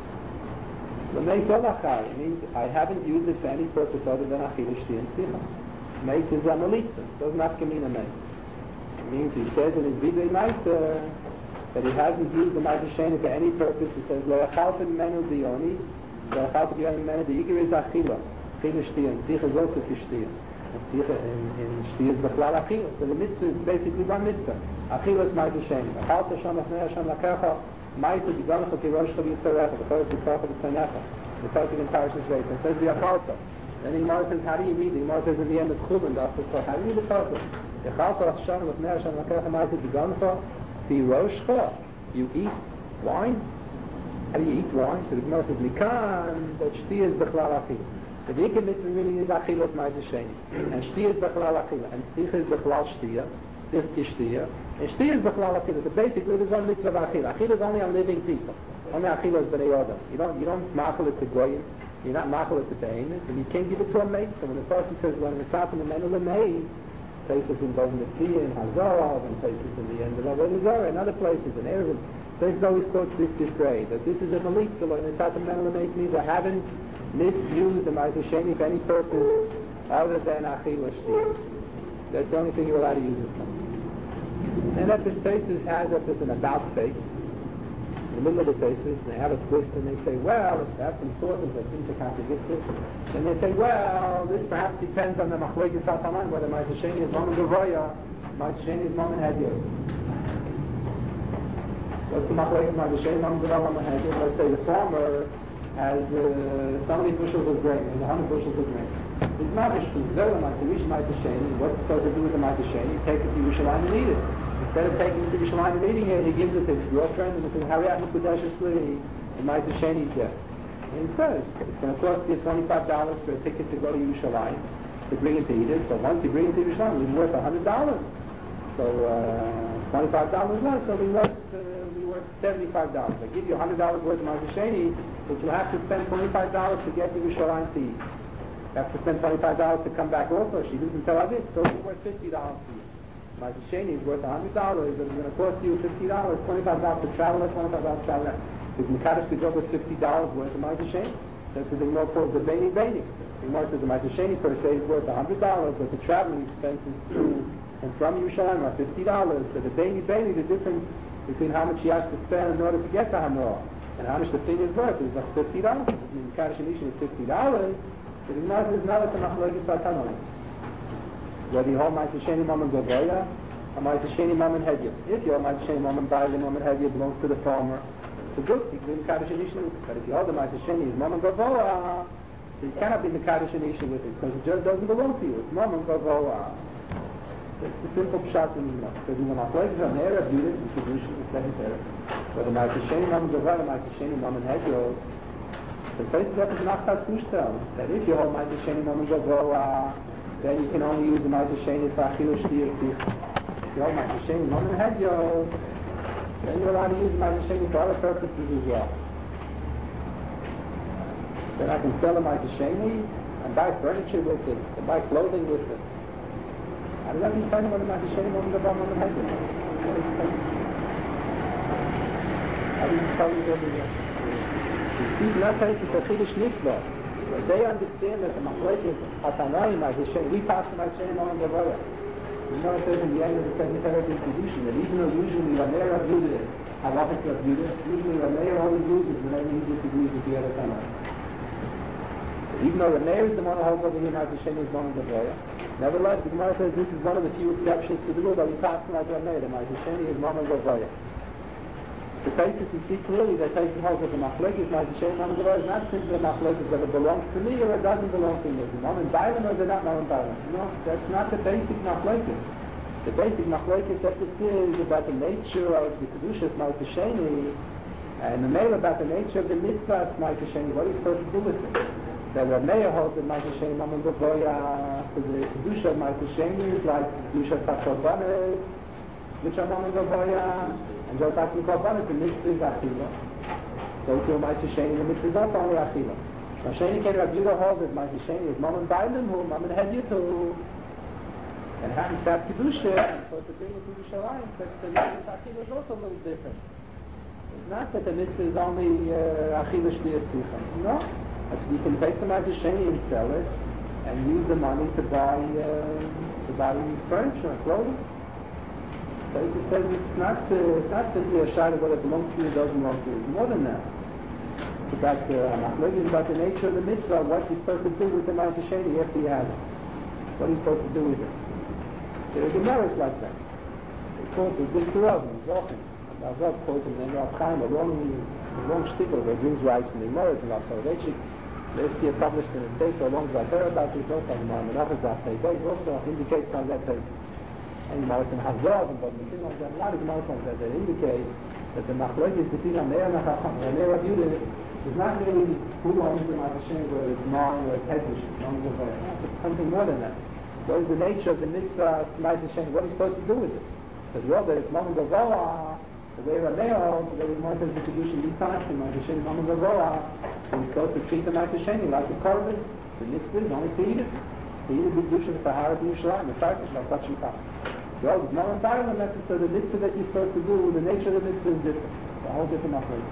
Speaker 1: the mace olachai. It means I haven't used it for any purpose other than achila shti and sicha. Mace is a melitza. It does not mean a mace. It means he says in his vidui maisa that he hasn't used the Ma'aseh Sheni for any purpose. He says lo yachalten menu dioni, lo yachalten dioni menu. The ikar is achila, achila shti and sicha is also kishtiyah. In, in Shti is Bechlal Achila. So the mitzvah is basically one mitzvah. Achila is Ma'aseh Sheni. Achalta Hashem Lefnei Hashem Lakecha. Ma'aseh Digonecha Kiroshcha V'Yitzarecha. V'Choros V'Tzocha V'Tzanecha. The Pasuk in Parashas Reis. It says V'Achalta. Then the Gemara says, how do you read? The Gemara says in the end of Chulin, the After Torah. How do you read the Pasuk? Achalta Hashem Lefnei Hashem Lakecha. Ma'aseh Digonecha Kiroshcha. You eat wine? How do you eat wine? So the Gemara says, Mikan, that Shti is Bechlal Achila. The Dikah mitzvah really is Achilas Ma'aseh Sheni. And Shti is Bechlal Achila. And Sicha is Bechlal Shtiya. Sicha Kishtiyah. And Shti is Bechlal Achila. So basically there's one mitzvah of Achila. Achila is only on living people. Only Achila is B'nei Adam. You don't, you don't machal it to Goyim. You're not machal it to Behemoth. And you can't give it to a maid. So when the person says, when it's out in the men of the maid, places in Bov Mitzvah, in Hazor, and places in the end of Avodah Zarah, and other places in Erev, places always quote this display, that this is a malik, and it's out in the men of the maid means I haven't misused the Ma'aseh Sheni for any purpose other than Achila Shti. That's the only thing you're allowed to use it for. And if the faces has up as an about face, in the middle of the faces, they have a twist and they say, well, if they have some sources that seem to contradict this, and they say, well, this perhaps depends on the Machlokes Hatanan, whether Ma'aseh Sheni is Mammon Gavoya, Ma'aseh Sheni is Mammon Hedyot. What's the Machlokes Ma'aseh Sheni, Mammon Gavoya, Mammon Hedyot? Let's say the former has uh, so many bushels of grain, and a hundred bushels of grain. It's not a shtu. Zera Ma'aseh Ma'aseh Sheni. What's supposed to do with the Ma'aseh Sheni? Take it to Yerushalayim and eat it. Instead of taking it to Yerushalayim and eating it, he gives it to his girlfriend and he says, "Hurry up, Mekudeshes Li, and Ma'aseh Sheni gift." And he says, it's going to cost you twenty-five dollars for a ticket to go to Yerushalayim to bring it to eat it. So once you bring it to Yerushalayim, it's worth a hundred dollars. So uh, twenty-five dollars less, so we worth uh, we worth seventy-five dollars. I give you a hundred dollars worth of Ma'aseh Sheni, but you have to spend twenty-five dollars to get to Yerushalayim to eat. You have to spend twenty-five dollars to come back also. She lives in Tel Aviv, so it's worth fifty dollars for you. Ma'aseh Sheni is worth a hundred dollars, but it's going to cost you fifty dollars, twenty-five dollars to travel, twenty-five dollars to travel. Because Mekadosh to go with fifty dollars worth of Ma'aseh Sheni. That's what the Gemara calls the Beini Beini. The Gemara says the Ma'aseh Sheni per se is worth a hundred dollars, but the traveling expenses to and from Yerushalayim are fifty dollars. So the Beini Beini, the difference between how much he has to spend in order to get to Hamor and how much the thing is worth is like fifty dollars. I mean, Mekadosh Nishin is fifty dollars. So the Gemara says now it's a Machlokes Hatanan. Whether you hold Ma'aseh Sheni Mammon Gavoya or Ma'aseh Sheni Mammon Hedyot. If you hold Ma'aseh Sheni Mammon Bailey, Mammon Hedyot belongs to the farmer. It's good. You can do Mekadosh Nishin. But if you hold the Ma'aseh Sheni is Mammon Gavoya, So you cannot be Mekadosh an Isha with it, because it just doesn't belong to you. It's Mom and Gavoa. It's the simple pshat in the because when I play on there, I do it, the Kedusha, the second there. But the Ma'aseh Mom and Gavoa, the Ma'aseh Mom and Hegel, the place is up as Nachtas Kushtel, that if you hold Ma'aseh Mom and Gavoa, then you can only use the Ma'aseh for Achil Shtir Ticha. If you hold Ma'aseh Mom and Hegel, then you're allowed to use the Ma'aseh for other purposes as well. Then I can sell a Ma'aseh and buy furniture with it, and buy clothing with it. I don't know if you what the Ma'aseh Mom and Gavoa Mom and Hegel. I didn't tell you over there. Even that case is a Chiddush Nifla. They understand that the Machlek is Atanoim, we pass the Ma'aseh Mom and Gavoa. You know it says in the end of the second paragraph in Kedushin that even though usually Rameir of Yudah, Halachik of Yudah, usually Rameir always loses whenever he disagrees with the other Tanoim. Even though Rameir is the one who holds over here, Ma'aseh is Mom and Gavoa. Nevertheless, the Gemara says this is one of the few exceptions to the rule that we pass like Rameir, the Ma'aseh is Mom and Gavoa. The basis you see clearly that Taisus holds that the Machlekes, Ma'aseh Mom and Gavoa is not simply a Machlekes that it belongs to me or it doesn't belong to me. Is it Mom and Bailam or is it not Mom and Bailam? No, that's not the basic Machlekes. The basic Machlekes that this is about the nature of the Kedushas Ma'aseh and the mail about the nature of the Mitzvah Ma'aseh, what he's supposed to do with it. That Rameir holds that Ma'aseh Mom and Gavoa for the Kedusha of Ma'aseh is like Kedusha Tachobanes, which are Mom and Gavoa, and just like the Korbanos, the mitzvah is Achila. So to Ma'aseh the mitzvah is also only Achila. Ma'aseh Ken Rav Yudah holds that Ma'aseh is Mom and Bailam, who Mom and Hedyahu, and happens to have Kedusha, so to bring it to the Shalayim, but the mitzvah Achila is also a little different. It's not that the mitzvah is only Achila Shtiyas Ticha. No. You can take the Ma'aseh and sell it, and use the money to buy uh, to buy furniture and clothing. So it says it's not uh, it's not simply a shot of whether it belongs to you or doesn't belong to you. It's more than that. It's about uh, it's about the nature of the mitzvah, what you're supposed to do with the Ma'aseh after you have it. What are you supposed to do with it? There are Gemaras like that. They call it the Diskurov and Zochim. And Rav calls them, and Rav Chaim, a long, a long shtickle that brings rights from the Gemaras and Rav Soloveitchik. This year published in a paper along with I heard about this also in my Menachas Dafei. They also indicates on that paper. And Gemara in Hazov and Bogdan, a lot of Gemara like that that indicate that the Machlokes between Rameir and Chacham, Rameir of Yudah, is not really who owns the Ma'aseh, whether it's Mom or it's Hedvish, it's something more than that. What is the nature of the mitzvah Ma'aseh? What are you supposed to do with it? Because well, that it's Mom and Gavoa, the way Rameir holds, the way Gemara says the Kedushin these times, the Ma'aseh, Mom and Gavoa, and he's supposed to treat the Ma'aseh like a korban. The mitzvah is only to eat it. To eat it with Kedushin, the Tahara, the Yerushalayim, the Tarkish, like such and such. Well, it's not environment method, so the mitzvah that you're supposed to do, the nature of the mitzvah is different. It's a whole different operation.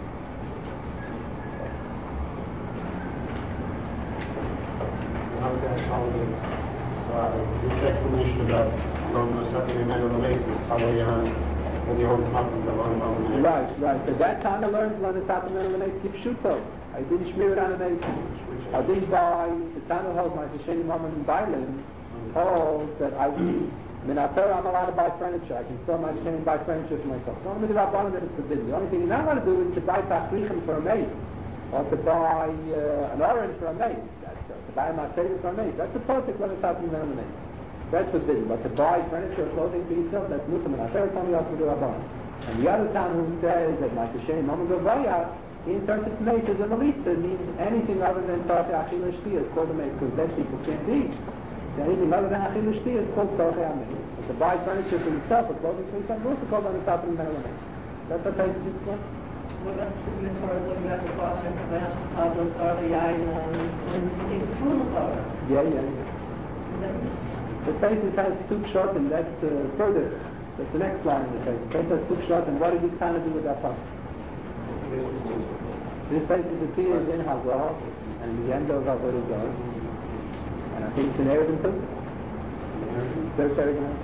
Speaker 2: Now that's how it is. You check the mission about from the second and middle basis, how we are, when you hold up with the long moment.
Speaker 1: Right, right. So that kind of learns on the top of the middle keep shuto. I didn't shmir it on the nation. I didn't buy, the Tana holds my Sheni Mammon and Bailim, holds that I I mean, after I'm allowed to buy furniture. I can sell my chain and buy furniture for myself. The only thing about one of them is forbidden. The only thing you're not going to do is to buy tachrichim for a maid, or to buy uh, an orange for a maid. That's, uh, to buy a Mercedes for a maid. That's the perfect limit of the maid. That's forbidden. But to buy furniture or clothing for yourself, that's mutam. And after it's only up to the Rabban. And the other town who says that my Hashem, Mama Gavaya, he interprets maid as a melissa. It means anything other than Tarfi Achil Shti is called a maid, because dead people can't eat. Anything other than Achil Shti is called Tarfi Amin. To buy furniture for yourself or clothing for yourself, also called on the top of the middle. That's what takes this one.
Speaker 3: What about the Torah looking at the Pasha and the Pasha Torah Yain and the Full Torah?
Speaker 1: Yeah, yeah, yeah. The Taisus has two shot and that's uh, further. That's the next line in the Taisus. Taisus has two shot and what did he kind of do with that Pasha? This Taisus appears in Hazar and in the end of Avodah Zarah. And I think it's in Erevin too. Third paragraph.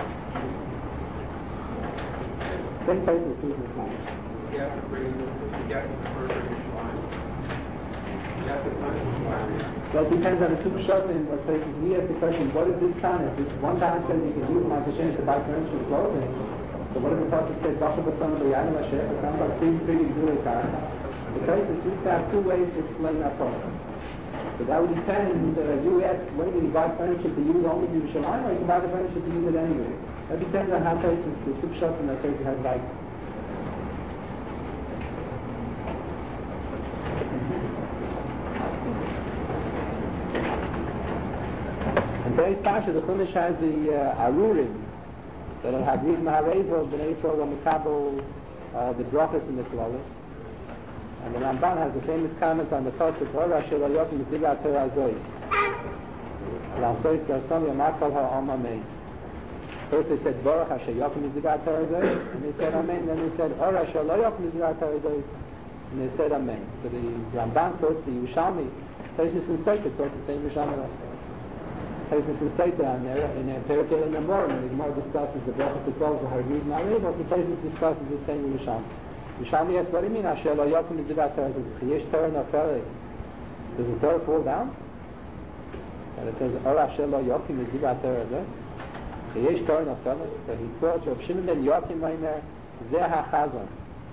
Speaker 1: Same place as two.
Speaker 2: You have to bring the get further each line. You have to find each line.
Speaker 1: Well, it depends on the two shots in what places. We ask the question, what is this kind of? This one time says you can use my Hashem to buy furniture and clothing. So what if the Pasuk says, Basha B'Son B'Yad Hashem, it sounds like three, three, three times. The place is we have two ways to explain that part. So that would depend, uh, you ask, whether you buy furniture to use only in Yerushalayim, or you can buy the furniture to use it anywhere. That depends on how places, the soup shop and that person has like. In today's Pasha, the Chumash has the uh, Arurim, that are Hagrid Maharevo, B'nai Yisrael, Mikabel, uh, the brachas in the Klolis. And the Ramban has the famous comment on the Tosfos, Ora Shel Yokim Zigat Torah Zois. L'Asois L'Asom Yamakol HaOmamein. First they said, Baruch Hashem Yokim Zigat Torah Zois, and they said Amen. Then they said, Ora Shel Yokim Zigat Torah Zois, and they said Amen. So the Ramban quotes the Yerushalmi, Tosis and Sefer quotes the same Yerushalmi. Tosis and Sefer on there, in a Perikei in the morning, the Gemara discusses the brachas as well as the Hagrid Maharevo, the Tosis discusses the same Yerushalmi. Yerushalmi asks, what do you mean, Asher lo yokim mizivat Torah? Yesh Torah nofelei. Does the Torah fall down? And it says, Or Asher lo yokim mizivat Torah. Yesh Torah nofelei. So he quotes Rav Shimon ben Yokim Omer, Zeh HaChazon.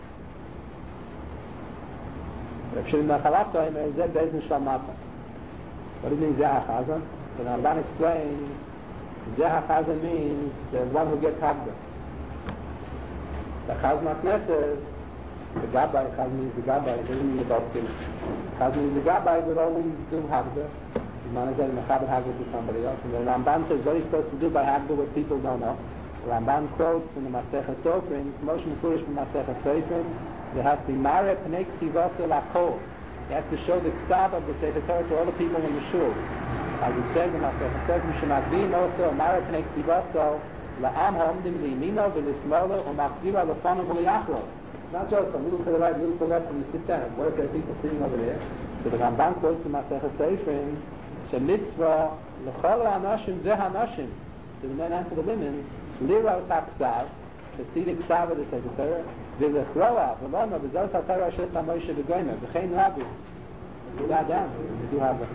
Speaker 1: Rav Shimon ben Chalafta Omer, Zeh Bezdin Shlamata. What do you mean Zeh HaChazon? So the Ramban explains, Zeh HaChazon means the one who gets Hagba. The Chazon HaKnesset, the Gabbai, Chaz means the Gabbai, it doesn't mean the Dovkin. Chaz means the Gabbai would always do Hagda. The man is saying Mechabed Hagda to somebody else. And the Ramban says, what are you supposed to do by Hagda what people don't know? The Ramban quotes in the Masechet Sofrim, Moshe Mefurish from Masechet Sofrim, there has to be Mare Pnei Ksivasa Lakol. You have to show the Ksav of the Sefer Torah to all the people in the shul. As it says in Masechet Sofrim, Shemadvin also Mare Pnei Ksivasa La'am Ha'omdim Li'imino V'Lismolo U'Machzira L'Fonu V'Liachro. Not just a little to the right, a little to the left, and you sit down. What if there are people sitting over there? So the Ramban quotes in Masechet Seifrim, Shemitzvah l'chol ha'anashim zeh ha'anashim. To the men and to the women, lirot ha'ksav, to see the ksav of the Sefer Torah, v'lechroa, v'lona, v'zos ha'torah asher ta Moshe v'goymer, v'chein rabu. You got down, you do have it.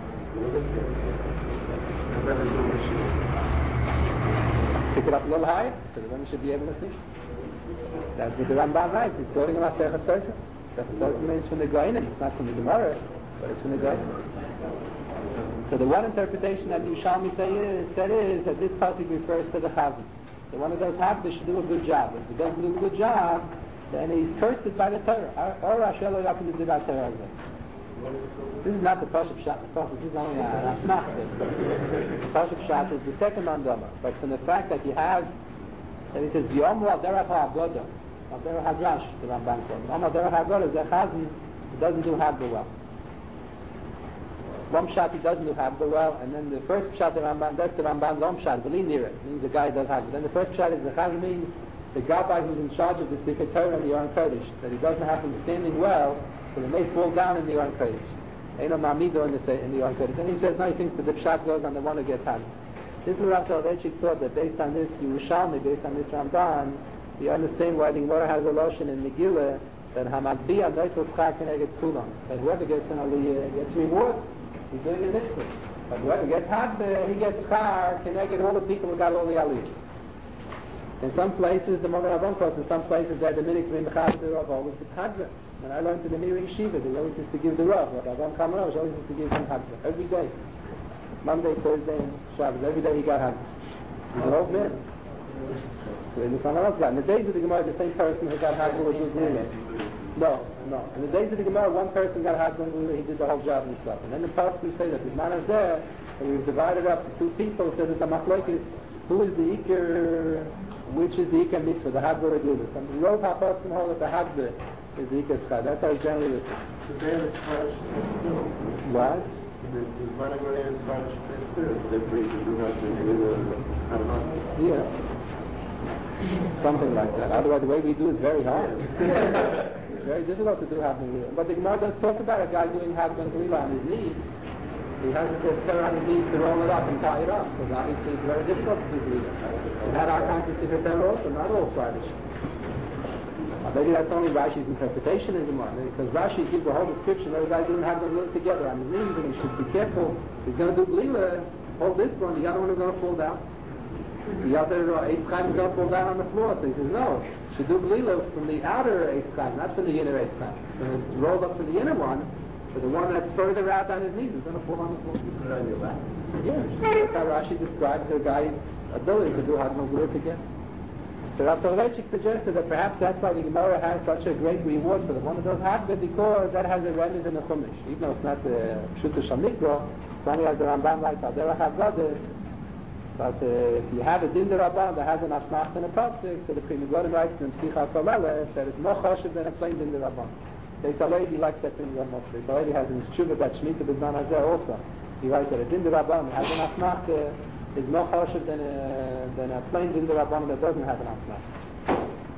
Speaker 1: Pick it up a little higher, so the women should be able to see. That's what the Ramban writes. He's quoting about Sechet Sofrim. Sechet Sofrim means from the Goyim. It's not from the Gemara, but it's from the Goyim. So the one interpretation that Yerushalmi say is, said is that this pasuk refers to the Chazan. So one of those Hagdas should do a good job. If he doesn't do a good job, then he's cursed by the Torah. Or Asher lo yokim mizivat Torah. This is not the Pasuk Pshat. The Pasuk is only a Asmach. The Pasuk Pshat is the second mandama. But from the fact that you have, that it says Yom al derech ha'agodah, al derech hadrash, the Ramban quotes. Yom al derech ha'agodah, the Chazan doesn't do Hagda well. One Pshat he doesn't do Hagda well, and then the first Pshat the Ramban, that's the Ramban's own Pshat, V'li nira, means the guy does Hagda. Then the first Pshat is the Chazan means the Gabbai who's in charge of the Sefer Torah and the Aron Kodesh, that he doesn't have them standing well, so they may fall down in the Aron Kodesh. Eino ma'amido in the in the Aron Kodesh. Then he says, no, he thinks that the Pshat goes on the one who gets Hagda. This is Rav Soloveitchik thought that based on this Yerushalmi, based on this Ramban, you understand why the Gemara has a lotion in Megillah that Hamadbiya Noitul Chak Keneged Kulam, that whoever gets an Aliyah gets reward. He's doing a mitzvah. But whoever gets Hagda, he gets Char Keneged all the people who got all the Aliyah. In some places, the Momer Avon quotes, in some places they're the minute between the Chagda Rav always with Hagda. When I learned to the Mir Yeshiva, they always used to give the Rav. Rav Avon Kamarov always used to give him Hagda every day. Monday, Thursday, and Shabbos. Every day he got Hagda. He's an old man. So in the in the days of the Gemara, the same person who got Hagda was Glila. No, no. In the days of the Gemara, one person got Hagda and Glila, he did the whole job himself. And then the Pasuk say that the man is there, and we divided up to two people, so that the Machlokes, who is the Iker, which is the Iker mitzvah, the Hagda or Glila. And the Rov HaPasuk hold that the Hagda is the Iker Schad. That's how it's generally written. What? Yeah. Something like that. Otherwise, the way we do is very hard. It's very difficult to do Hagda. But the Gemara does talk about a guy doing Hagda and Glila on his knees. He has to tear on his knees to roll it up and tie it up, because obviously it's very difficult to do Glila. We had our time to see her also, not all Fridays. Uh, maybe that's only Rashi's interpretation in the morning, because Rashi gives the whole description of the guy doing Hagda and Glila together on his knees, and he should be careful. He's going to do Glila, hold this one, the other one is going to fall down. The other uh, eighth time is going to fall down on the floor. So he says, no, should do Glila from the outer eighth time, not from the inner eighth time. So it's rolled up to the inner one, So the one that's further out on his knees is going to fall on the floor. Yeah, that's how Rashi describes the guy's ability to do Hadmon Gvura together. So Rav Soloveitchik suggested that perhaps that's why the Gemara has such a great reward for the one of those Hadmon, because that has a remnant in the Chumash. Even though it's not the Pshuta Shamikra, it's only as the Ramban writes, Al Derech HaGodel. But uh, if you have a Din D'Rabban that has an Asmach and a Pasuk, so the Pri Megadim writes in Psicha Kolele that it's more choshev than a plain Din D'Rabban. Beis Halevi likes that Pri Megadim Moshe. Beis Halevi has in his Tshuva that Shemitah B'Zman Hazeh also. He writes that a Din D'Rabban that has an Asmach uh, is more choshev than a, than a plain Din D'Rabban that doesn't have an Asmach.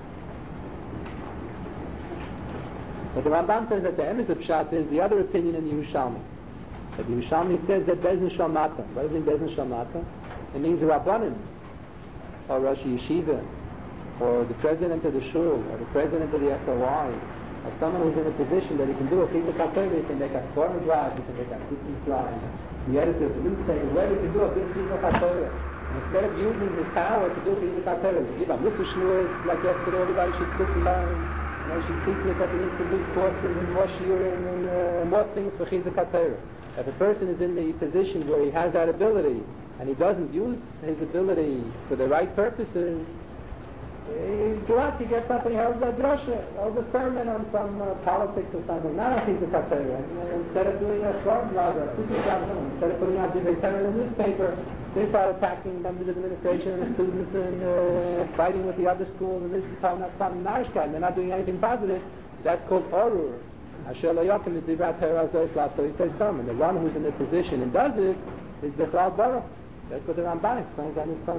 Speaker 1: But the Ramban says that the emes of Pshat is the other opinion in Yerushalmi. But Yerushalmi says that Bezdin Shalmata. What does it mean Bezdin Shalmata? It means the Rabbanim, or Rosh Yeshiva, or the president of the Shul, or the president of the S O I, or someone who's in a position that he can do a Chizuk HaTorah, he can make a Sforim drive, he can make a Tikkun drive, the editor of the newspaper, whatever he can do a big Chizuk HaTorah. Instead of using his power to do Chizuk HaTorah, to give a Mussar Shnuas, like yesterday, everybody should sit and learn, you know, should teach that he needs to do courses and more shiurim and uh, more things for Chizuk HaTorah. If a person is in the position where he has that ability, and he doesn't use his ability for the right purposes, he go out to get something, he holds a drosha, holds a sermon on some uh, politics or something, not on Chizuk HaTorah. Instead of doing a short blog or a instead of putting out Divrei Torah in the newspaper, they start attacking members of the administration and the students and uh, fighting with the other schools, and this is probably not something Narishkat, they're not doing anything positive. That's called Orur. Asher lo yokim l'divrei Torah zois la'asor yisei sermon. The one who's in the position and does it is Bichlal Baruch. That's what the Ramban explains on his part.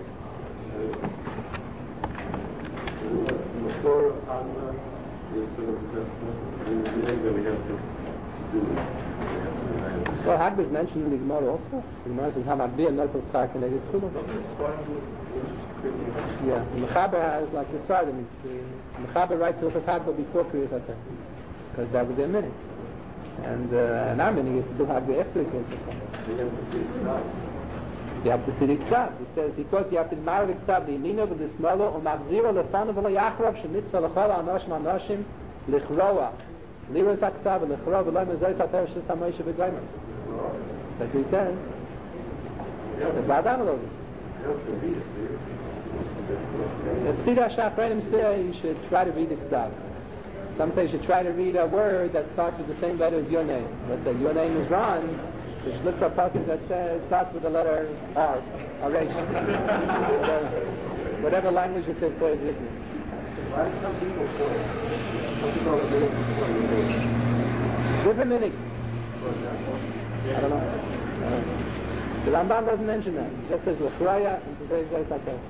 Speaker 2: Before Hadma is sort of just the thing that we have to do.
Speaker 1: Well, Hadma is mentioned in the Gemara also. The Gemara says, Hamadbi and Melchel Tzar Keneged Chulun. Yeah, the Mechaber has, like the Tzar, the Mechaber writes Hilchos Hadma before Kriyas HaTorah, because that was their minute. And uh, and our minute is to do Hadma after Kriyas HaTorah. You have to see the Ksav. He says, because you have to marry the Ksav, the Yemino with the Smolo, or Mavziro, Lefanu, V'lo Yachrov, Shemitzvah, L'chola, Anoshim, Anoshim, Lichroa, Liros HaKsav, Lichroa, V'lo Mezois HaTorah, Shis HaMoshe V'goymer. That's what he says. The Ba'adam knows it. The Tzidah Shafranim say you should try to read the Ksav. Some say you should try to read a word that starts with the same letter as your name. Let's say your name is Ron. You should look for a passage that says, starts with the letter R, or Resh. whatever, whatever language it says for is written.
Speaker 5: Why do some people call it? Some people call it
Speaker 1: Different meaning. I don't know. Uh, the Ramban doesn't mention that. He just says, L'chraya, and to say, it's like that.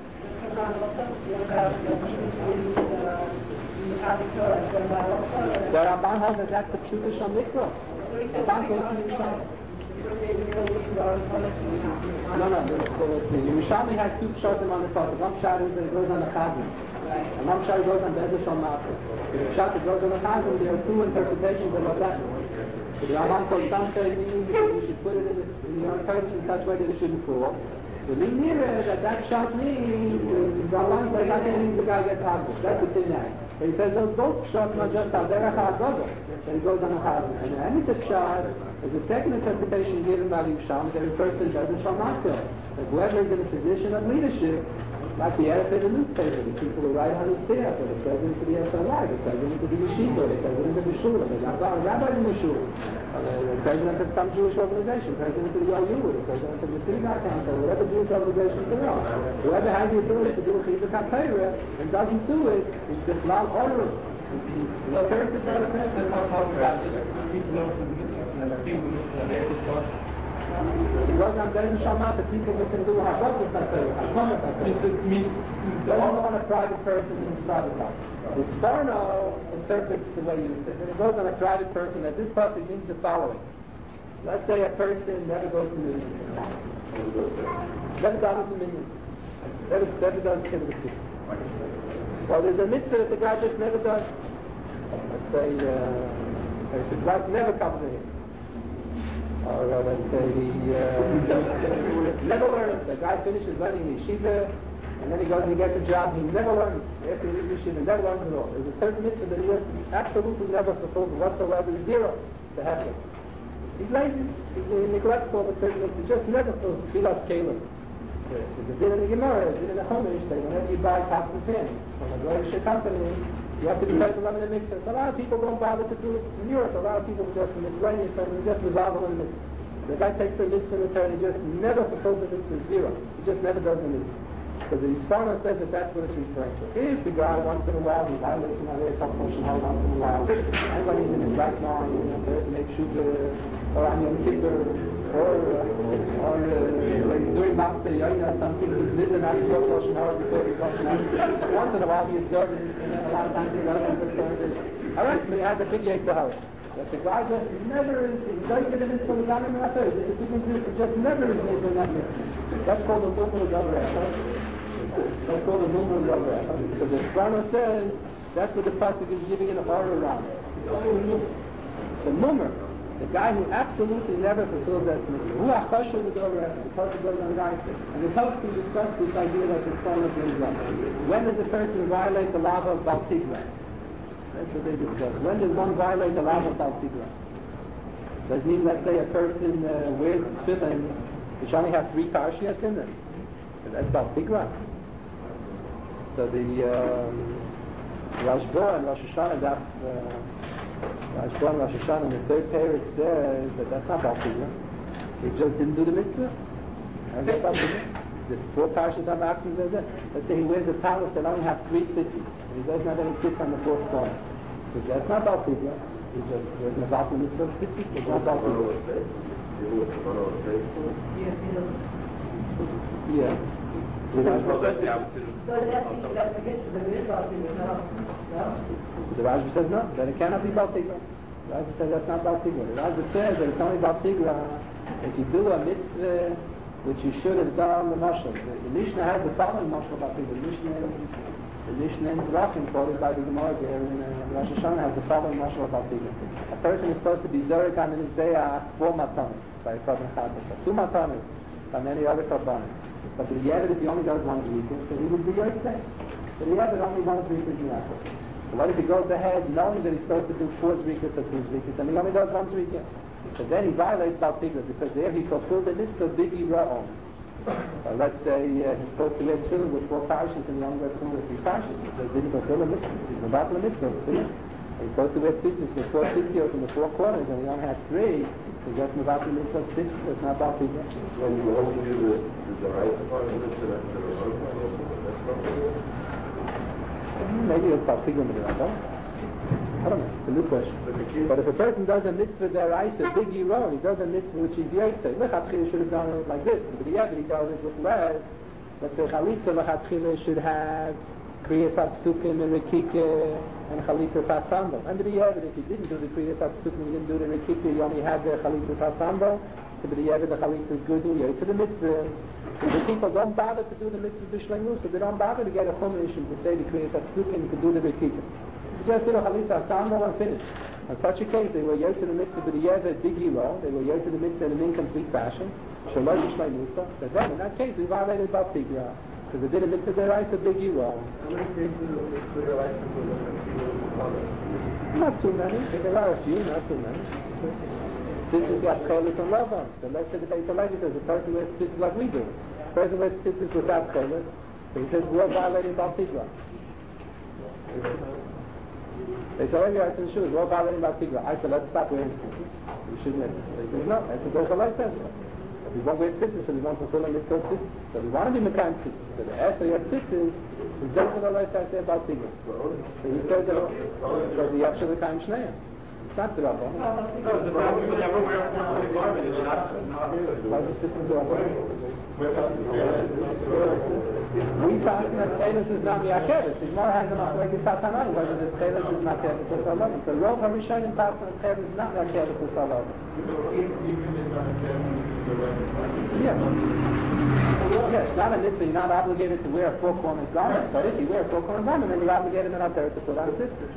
Speaker 1: The Ramban holds that that's the Pshuta Shamikra. The Ramban goes to the Yerushalmi. No, no, the, the, the Yerushalmi has two pshatim on the top. One pshat is that it goes on the Chazan. And one pshat goes on the Bezdin Shalmata. The pshat that goes on the Chazan, there are two interpretations of what that means. The Ramban says some say means you should put it in the, in your purpose in such a way that it shouldn't fall. The Limnira that that pshat means, the Ramban says that means the guy gets Hadmon. That's the thing now. But he says those both pshat are just Al Derech HaGodel. That it goes on the Chazan. And the Emet pshat is the second interpretation given by the Yerushalmi that refers to the Bezdin Shalmata. That whoever is in a position of leadership, like the editor of the newspaper, the people who write on the staff, or the president of the S O I, the president of the yeshiva, the president of the shul, the rabbi in the shul, or the, the president of some Jewish organization, president of the O U, the president of the synagogue council, whatever Jewish organization there are. Whoever has the ability to do a Chizuk HaTorah and doesn't do it, is just not order. The third is not a person. It goes on Bezdin Shalmata, people who can do Hakadosh HaTorah, Hakadosh HaTorah. They don't want a private person in the private house. The Sforno interprets the way you say it. It goes on a private person, that this person means the following. Let's say a person never goes to Minyan. Never does to Minyan. Never, never does Kibbutz. Well, there's a mitzvah that the guy just never does. Let's say, uh, his wife never comes to him. Or uh, let's say he uh, never learns. The guy finishes learning yeshiva, And then he goes and he gets a job he never learned. After he leaves yeshiva, he never learns at all. There's a certain mitzvah that he has absolutely never fulfilled whatsoever, zero to happen. He's lazy. He neglects all the certain mitzvahs. He just never fulfills Tfilas Kelim. There's a din in the Gemara, a din in the Chumash, that whenever you buy pots and pans from a Goyish company, you have to be careful of the mitzvah. A lot of people don't bother to do it in Europe. A lot of people just miscellaneous and just resolve on the mitzvah. The guy takes the mitzvah in return, he just never fulfills the mitzvah, zero. He just never does the mitzvah. Because the Yisrael says that that's what it's referring to. If the guy once in a while, he violates an area of function once in a while, and when he's in his right mind, you know, to make sure, or on Yom Kippur, or, uh, or uh, when he's doing Master Yoina, something he's living out of function hour before he function out. Once in a while he observes it, and then a lot of times he doesn't observe it. Alright, so he has a big Yetzirah. But the guy just never is, he doesn't get a mitzvah without him at all. He just never is made in that mitzvah. That's called the Mumul Gavrah. That's called the Mumul Gavrah. So the Shvana says, that's what the Pasuk is giving an order on. The Mummer, the guy who absolutely never fulfills that mitzvah. Who achashu the Gavrah, the Pasuk goes on right. And the Pasuk discusses this idea that the Shvana brings up. When does a person violate the law of Baal Tigra? That's what they discuss. When does one violate the law of Baal Tigra? Does it mean, let's say, a person uh, wears tefillin which only have three tarshiyas in them? So that's Baal Tigra. So the um, Rosh Bo and Rosh Hashanah, that, uh, Rosh Bo and Rosh Hashanah in the third parak says that that's not Baal Tigra. They just didn't do the mitzvah. How's that Baal Tigra? The four parshas are actions as it. Let's say he wears a talus that only have three tzitzis, and he doesn't have any tzitzis on the fourth corner. So that's not Baal Tigra. He just wears a Baal mitzvah of tzitzis. It's not Baal Tigra. Yeah. The Rajvi says no, that it cannot be Baal Tigra. The Rajvi says that's not Baal Tigra. The Rajvi says that it's only Baal Tigra if you do a mitzvah which you should have done the mashal. The, the Mishnah has the following mashal about it. The Mishnah, the Mishnah in Zerachim, quoted by the Gemara there in uh, Rosh Hashanah, has the following mashal about it. A person is supposed to be zurek on his Mizbeach four matanas by a korban chatas, two matanas by many other korbanos. But the Yevid, if he only does one weekend, so he would be yoytzeh. But the Yevid only one weekend in that. So what if he goes ahead knowing that he's supposed to do four zrikas or two zrikas, and he only does one zrika? So then he violates Baal Tigra, because there he fulfilled the mitzvah big Yira'on. So let's say uh, he's supposed to wear tefillin with four parshas, and he only wears tefillin with three parshas. So he didn't fulfill the mitzvah. He's about the mitzvah. He's supposed to wear tzitzis with four tzitzis in the four corners, and he only has three. So he gets about the mitzvah of tzitzis. It's not Baal Tigra.
Speaker 6: When you only do the, the right part of the mitzvah, that's the
Speaker 1: Maybe it's Baal Tigra, but I don't know. I don't know. It's a new question. But if a person does a mitzvah deraisa, big yiro, he does a mitzvah which is yotzei. Lechatchila should have done it like this. But the Yevid, he does it with less. Let's say chalitza lechatchila should have kriyas hapsukim and rekike and chalitza hasambal. Remember the Yevid, if he didn't do the kriyas hapsukim, he didn't do the rekike, he only had the chalitza hasambal. So the Yevid, the chalitza is good, he yotzei the mitzvah. The people don't bother to do the mitzvah b'shleimus, so they don't bother to get a chumash and to say the kriyas hapsukim to do the rekike. Just did a chalitza hasambal and finished. In such a case, they were yotzei the mitzvah but the Yevid big hero, they were yotzei the mitzvah in an incomplete fashion. Shaloi b'shleimusa. So then, in that case, we violated Baal Tigra. Because they did a mitzvah deraisa big hero.
Speaker 6: How many cases of mitzvah deraisa
Speaker 1: Not too many. There are a few, not too many. This is got chelis and love on. So let's say the Beit HaLevi says the person wears tzitzis like we do. The person wears tzitzis without chelis. So he says we're violating Baal Tigra. They say, oh, yeah, it's shoes. We're violating Baal Tigra. I said, let's stop wearing tzitzis. We shouldn't have. They said, no. That's what the Chalai says. If we won't wear tzitzis, so we won't fulfill the mitzvah of tzitzis. So we want to be mekayim tzitzis. So the answer you have tzitzis is just what Allah says about Tigra. So he says that because the Yavshah L'Kaim Shneim. It's not the Rabba.
Speaker 2: No, the Rabba would never wear a formal garment. It's not.
Speaker 1: Why is this the Rabba? We pass that Tchelis is not Yakevis. The Gemara has them up like it's Tatanai, whether the Tchelis is not Yakevis or Salavim. So Rov HaRishonim pass that Tchelis is not Yakevis or Salavim. Yes. Yes, not a mitzvah. You're not obligated to wear a four-cornered garment. But if you wear a four-cornered garment, then you're obligated in Ateret to put on sisters.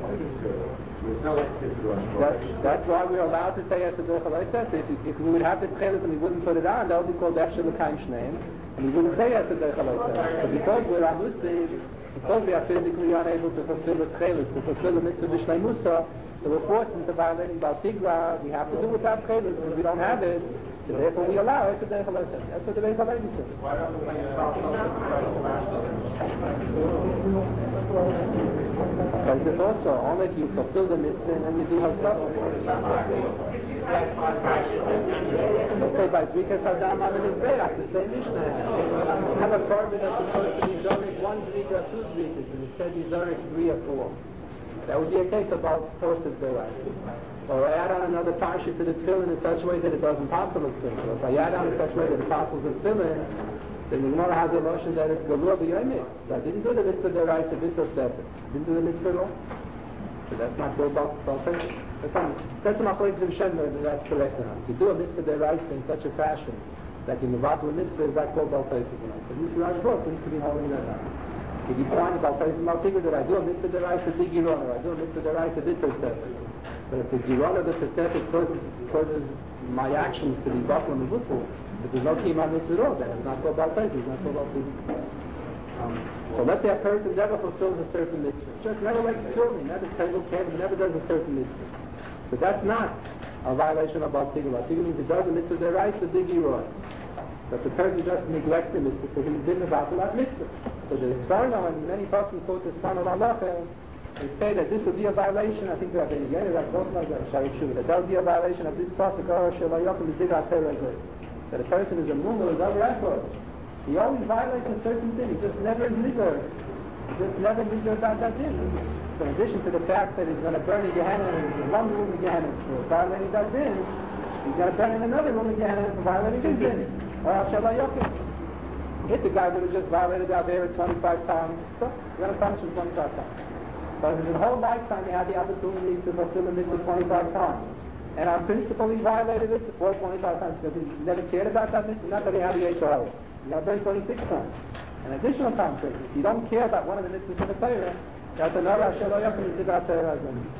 Speaker 1: That's, that's why we're allowed to say as the Beit HaLevi says. If, if we would have the Tchelis and we wouldn't put it on, that would be called Efshel L'Kaim Shneim. And he wouldn't say that's a derech halaisa. But because we're amusim, because we are physically unable to fulfill the chelis, to fulfill the mitzvah b'shleimusa, so we're forced into violating Baal Tigra. We have to do without chelis because we don't have it. So therefore we allow it to derech halaisa. That's what the Beis Halevi says.
Speaker 2: Why don't we stop
Speaker 1: Because it's also only if you fulfill the mitzvah and then you do halacha. Let's say by Zrikas Hadam on the Mizbeach, the same Mishnah. You have a carbon that's supposed to be Zorik one Zrika or two Zrikas, and instead you Zorik three or four. That would be a case about forces Be'ah. Or I add on another parsha to the tefillin in such a way that it doesn't possible to tefillin. Or if I add on in such a way that it possible to tefillin, then the Gemara has a notion that it's Galur B'Yomit. So I didn't do the mitzvah deraisa, the mitzvah sefer. Didn't do the mitzvah at all. So that's not go about Baltei. That's my colleagues in Shenmer, and that's correct enough. If you do a mitzvah deraisa in such a fashion that you move out to a mitzvah, is that called Baltei? So this is our book, seems to be holding that out. If you find Baltei Maltiga that I do a mitzvah deraisa big Giron, or I do a mitzvah deraisa mitzvah sefer. But if the Giron of the sefer causes, causes my actions to be buffed on the buffel, if there's no kima mitzvah at all, then it's not called Baltei, it's not called Baltei. Um, so let's say a person never fulfills a certain mitzvah. Just never likes children, never table cable, never does a certain mitzvah. But that's not a violation of Baal Tigla. Baal Tigla means it does a mitzvah deraisa big Giron. But the person just neglects the mitzvah, so he's been about to that mitzvah. So the Sarno and many persons quote this one of Allah and say that this would be a violation. I think that the Yeni that both like that that would be a violation of this pasuk that a person is a mumul, is over record. He always violates a certain thing. He just never is nigger. He just never nigger about that thing. So in addition to the fact that he's going to burn in Gehenna in one room in Gehenna for violating that thing, he's going to burn in another room in Gehenna for violating this thing. Or Hashem Yokim. Hit the guy who had just violated the Avera twenty-five times. So you're going to punish him twenty-five times. But in his whole lifetime he had the opportunity to fulfill the mitzvah twenty-five times. And on principle he violated it all twenty-five times because he never cared about that mitzvah. Not that he had the H O. He got burned twenty-six times. An additional time for it. If you don't care about one of the mitzvahs in the Torah, that's another Hashem Yokim is the God Torah.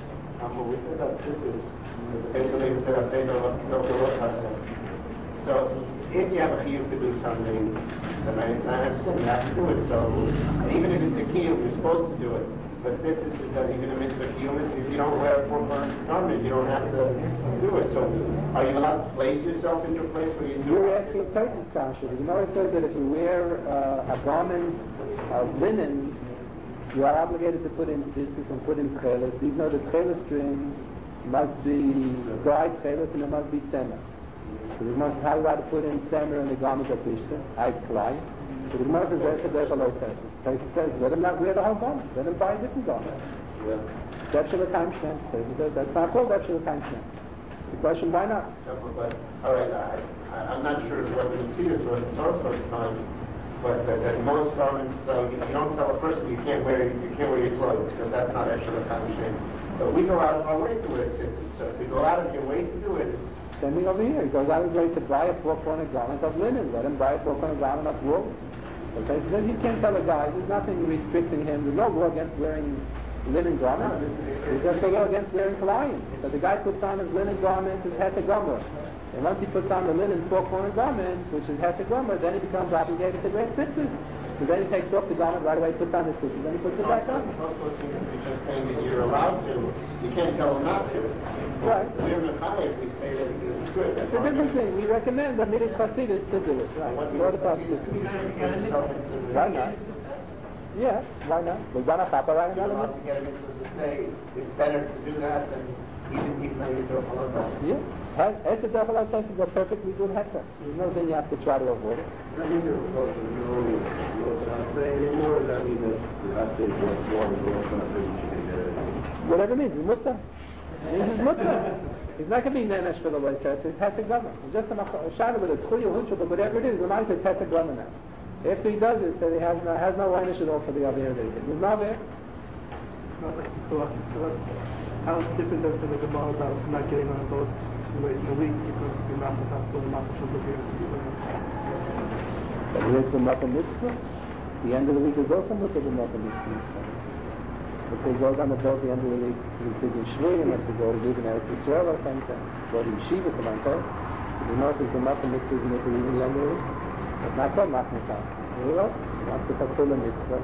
Speaker 2: So if you have a chiyuv to do something, then I understand you have to do it. So even if it's a chiyuv, you're supposed to do it. But this is that even a mitzvah chiyuv, if you don't wear a four-part garment, you don't have to do it. So are you allowed to place yourself into a place where you do
Speaker 1: You're
Speaker 2: it?
Speaker 1: asking a person's kasha. The Gemara says that if you wear uh, a garment of linen, you are obligated to put in discus and put in chelis. Even though the chelis string must be dried chelis and it must be semer. So the Gemara says, how do I put in semer in the garment of Pishta? I cry. So the Gemara says, that's a develop person. So he says, let him not wear the whole garment. Let him buy a different garment. That's the time stamp. So he says, that's not called that's the time stamp. The question, why not?
Speaker 2: But, all right, I, I, I'm not sure what we see this was also time, but that, that most garments, uh, you, you don't tell a person you can't wear you can't wear your clothes because that's not extra time shame. But we go out of our way to wear it. So if you go out of your way to do it,
Speaker 1: Same thing over here. He goes out of his way to buy a four-corner garment of linen. Let him buy a four-corner garment of wool. Okay, so then you can't tell a guy, there's nothing restricting him. There's no law against wearing linen garments. There's just a law against wearing kalayim. So the guy puts on his linen garment, his hetagomer. And once he puts on the linen four-corner garment, which is hetagomer, then he becomes obligated to wear tzitzis. So then he takes off the garment right away, puts on his tzitzis, then he puts it back on.
Speaker 2: also seems to be just saying that you're allowed to. You can't tell him not to.
Speaker 1: Right.
Speaker 2: So we're in the highest, we say that it's good.
Speaker 1: It's a different thing. We recommend the Midas Chasidus to do it. Right. Go to Chasidus. Why not? Yeah, why not? We've done a chapa right
Speaker 2: You're
Speaker 1: now.
Speaker 2: allowed to get him to say it's better to do that than even even though you don't follow that.
Speaker 1: Yeah. Heta double outside is a perfectly good heta. There's no thing you have to try to avoid it.
Speaker 6: I think there was also no, no say anymore. That means that I say just one goes on the
Speaker 1: Whatever it means, it's mutter. It's mutter. It's not going to be nenesh for the way to it's heta gama. It's just a shadow with a tchuya huncha, but whatever it is, the mind says heta gama now. After he does it, so he has no, has no einish at all for the avir that he did. There's no avir.
Speaker 5: How different is the Gemara about not getting on a boat late in the week because you're not supposed to not supposed to be
Speaker 1: But here's the Makkah Mitzvah. The end of the week is also Makkah the Makkah Mitzvah. If they go on the boat at the end of the week, he's big in Shvur, and if they go to live in Eretz Yisrael or something, go to Yeshiva, come on, the Gemara says the Makkah Mitzvah is Makkah even the end of the week. It's not called Matnatan. You know? He wants to fulfill a mitzvah.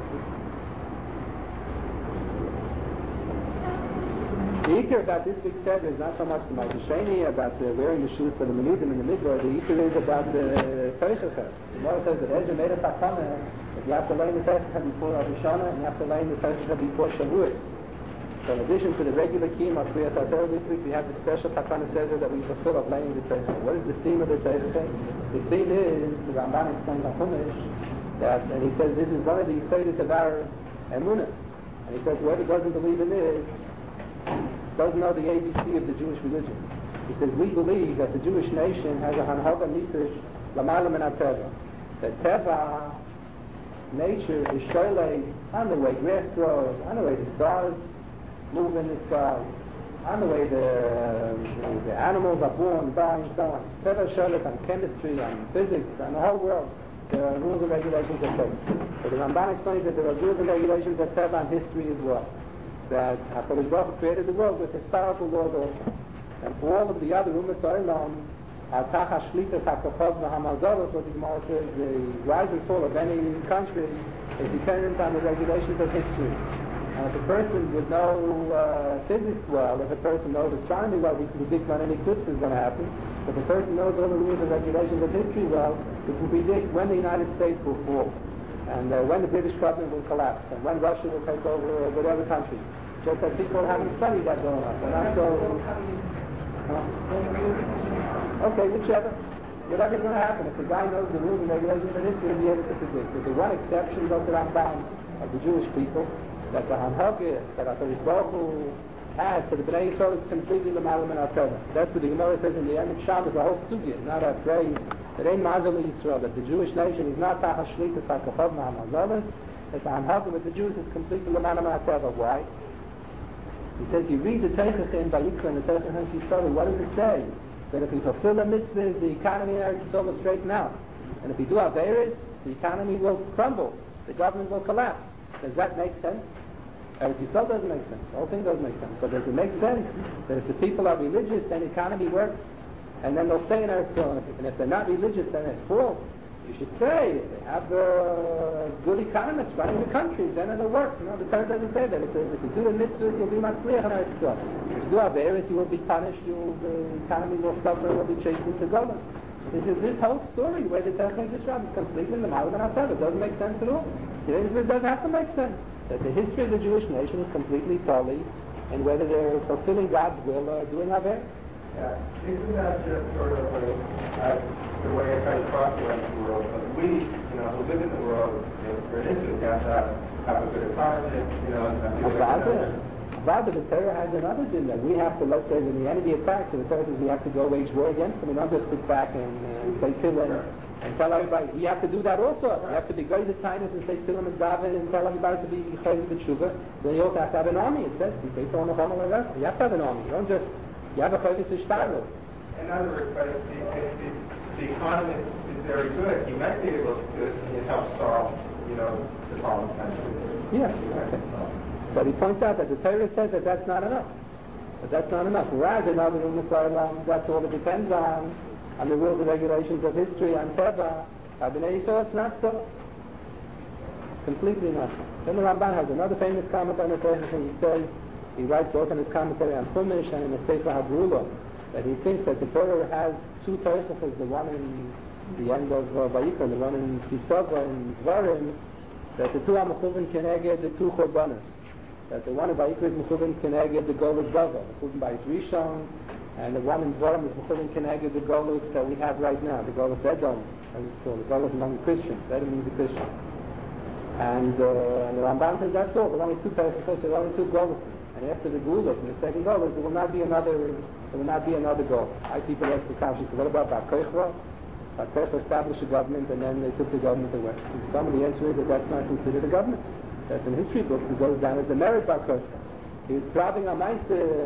Speaker 1: The ikar about this big seder is not so much the Ma'asheni, about the wearing the shoes for the menudim in the midbar. The ikar is about the Teichacha. The Gemara says that Ezra made a takana that you have to learn the Teichacha before Rosh Hashanah and you have to learn the Teichacha before Shavuot. So in addition to the regular kiyum of Kriyat HaTorah this week, we have the special takana seder that we fulfill of learning the Teichacha. What is the theme of the Teichacha? The theme is, the Ramban explains on Chumash, that, and he says this is one of the Yisodis of our Emunah. And he says whoever doesn't believe in this doesn't know the A B C of the Jewish religion. He says, we believe that the Jewish nation has a hanhaga nitish l'mayla min ha-teva. That teva, nature, is shoylei on the way grass grows, on the way the stars move in the sky, on the way the, the, the animals are born, die, and so on. Teva shoylei on chemistry, on physics, on the whole world. There are rules and regulations of teva. So the Ramban explains that there are rules and regulations of teva and history as well. That HaKadosh Baruch Hu created the world with historical laws also. And for all of the other Ummah Olam, Al-Tach HaShlita HaKachav HaMazorot, what the Gemara says, the rise and fall of any country is dependent on the regulations of history. And if a person would know uh, physics well, if a person knows astronomy well, he can predict when an eclipse is going to happen. If a person knows all the rules and regulations of history well, he can predict when the United States will fall, and uh, when the British government will collapse, and when Russia will take over uh, whatever country. Just that people haven't studied that going on. They're not so... Huh? Okay, whichever. Whatever's going to happen. If the guy knows the rules and regulations of history, he'll be able to predict. There's the one exception, though, the Ramban of the Jewish people, that the Hanhagah, that HaKadosh Baruch Hu has to the Bnei Yisrael is completely l'mayla min ha-teva. That's what the Gemara says in the end of Shabbos, the whole sugya, not a phrase. That ain't Mazal Yisrael, that the Jewish nation is not Tach HaShlita HaKachav HaMazorot, that the Hanhagah with the Jews is completely l'mayla min ha-teva. Why? He says, you read the Teichacha in Vayikra and the Teichacha in Yisrael, what does it say? That if we fulfill the mitzvahs, the economy in Eretz Yisrael will straighten out. And if we do Averis, the economy will crumble. The government will collapse. Does that make sense? Eretz Yisrael doesn't make sense. The whole thing doesn't make sense. But does it make sense that if the people are religious, then the economy works? And then they'll stay in Eretz Yisrael. And if they're not religious, then they fall. You should say, if they have uh, good economists running the country, then it'll work. You know, the Torah doesn't say that. It says, if you do the mitzvahs, you'll be matzliach in Eretz Yisrael. If you do Averis, you will be punished, you'll, the economy will suffer, will be chased into Golan. This is this whole story where the Torah is described is completely l'mayla min ha-teva. It doesn't make sense at all. It doesn't have to make sense. That the history of the Jewish nation is completely folly, and whether they're fulfilling God's will or doing Averis.
Speaker 5: Yeah, isn't that just sort of a, uh, the way I kind of process the world? But we, you know, who live in the world, you know, for instance, have to have a good environment, you know, and
Speaker 1: Rather, the Torah has another thing that we have to, let's say, when the enemy attacks, the Torah says we have to go wage war against them. We don't just sit back and uh, say Tehillim and tell everybody. We have to do that also. We have to be great at kindness and say Tehillim and daven and tell everybody to be chayv b'tshuva. Then you also have to have an army. It says, you have to have an army. You don't just, you have a chayv b'tshuva.
Speaker 5: In other words, but if the, if the, the economy is very good, you might be able to help solve, you know, the problem country.
Speaker 1: Yeah. Okay. But he points out that the Torah says that that's not enough. But that's not enough. Whereas in other Ummah, that's all it depends on, on the rules and regulations of history, on Teva, Bnei Yisrael, it's not so. Completely not. Then the Ramban has another famous comment on the Torah, and he says, he writes both in his commentary on Chumash and in the Sefer HaGeula, that he thinks that the Torah has two Torahs, the one in the end of uh, Vayikra, the one in Kisava and Dvarim, that the two are Mechuvin Keneged, the two Chorbanos. That the one in Vayikra is Mechuvin Keneged, the Golus Gava, Mechuvin by Rishon, and the one in Dvarim is Mechuvin Keneged, the Golus that we have right now, the Golus Edom, as it's called, the Golus among the Christians. Edom means the Christians. And, uh, and the Ramban says that's all. There are only two Torahs, there are only two Golus. And after the Gula, from the second Golus, there will not be another. There will not be another goal. I people ask the question, what about Bar Kochva? Bar Kochva established a government and then they took the government away. And some of the answer is that that's not considered a government. That's in history books. It goes down as the merit Bar Kochva. He was robbing a mice.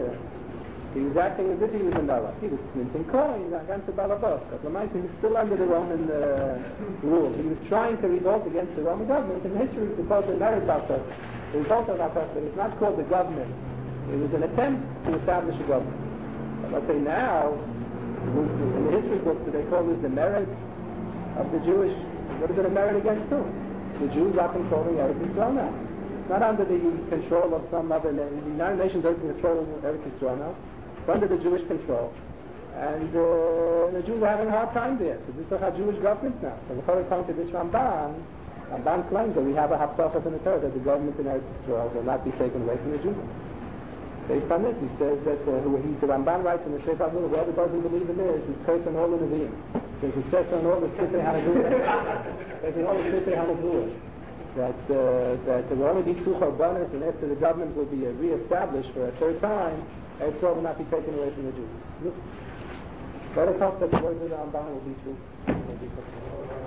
Speaker 1: He was acting as if he was a Noah. He was minting coins against the Balabos. But the mice was still under the Roman uh, rule. He was trying to revolt against the Roman government. In history, it's supposed to merit Bar Kochva. The result of Bar Kochva, it's not called the government. It was an attempt to establish a government. Let's say now, in the history books, they call this the merit of the Jewish What is it a merit against whom? The Jews are controlling Eretz Yisrael now. It's not under the control of some other nation. The United Nations doesn't control Eretz Yisrael now. It's under the Jewish control. And uh, the Jews are having a hard time there. So this is our Jewish government now. So according to this Ramban, Ramban claims that we have a haftarah in the Torah that the government in Eretz Yisrael will not be taken away from the Jews. Based on this, he says that uh, who he, the Ramban writes in the Sheikh Abdullah, whoever doesn't believe in this, he's cursed on all the Nevi'im. There's a set on all the Sittei HaNevuah. There's all the Sittei HaNevuah. That, uh, that there will only be two Chorbanos, and after the government will be uh, re-established for a third time, Eretz Yisrael will not be taken away from the Jews. Let us hope that the words of the Ramban will be true.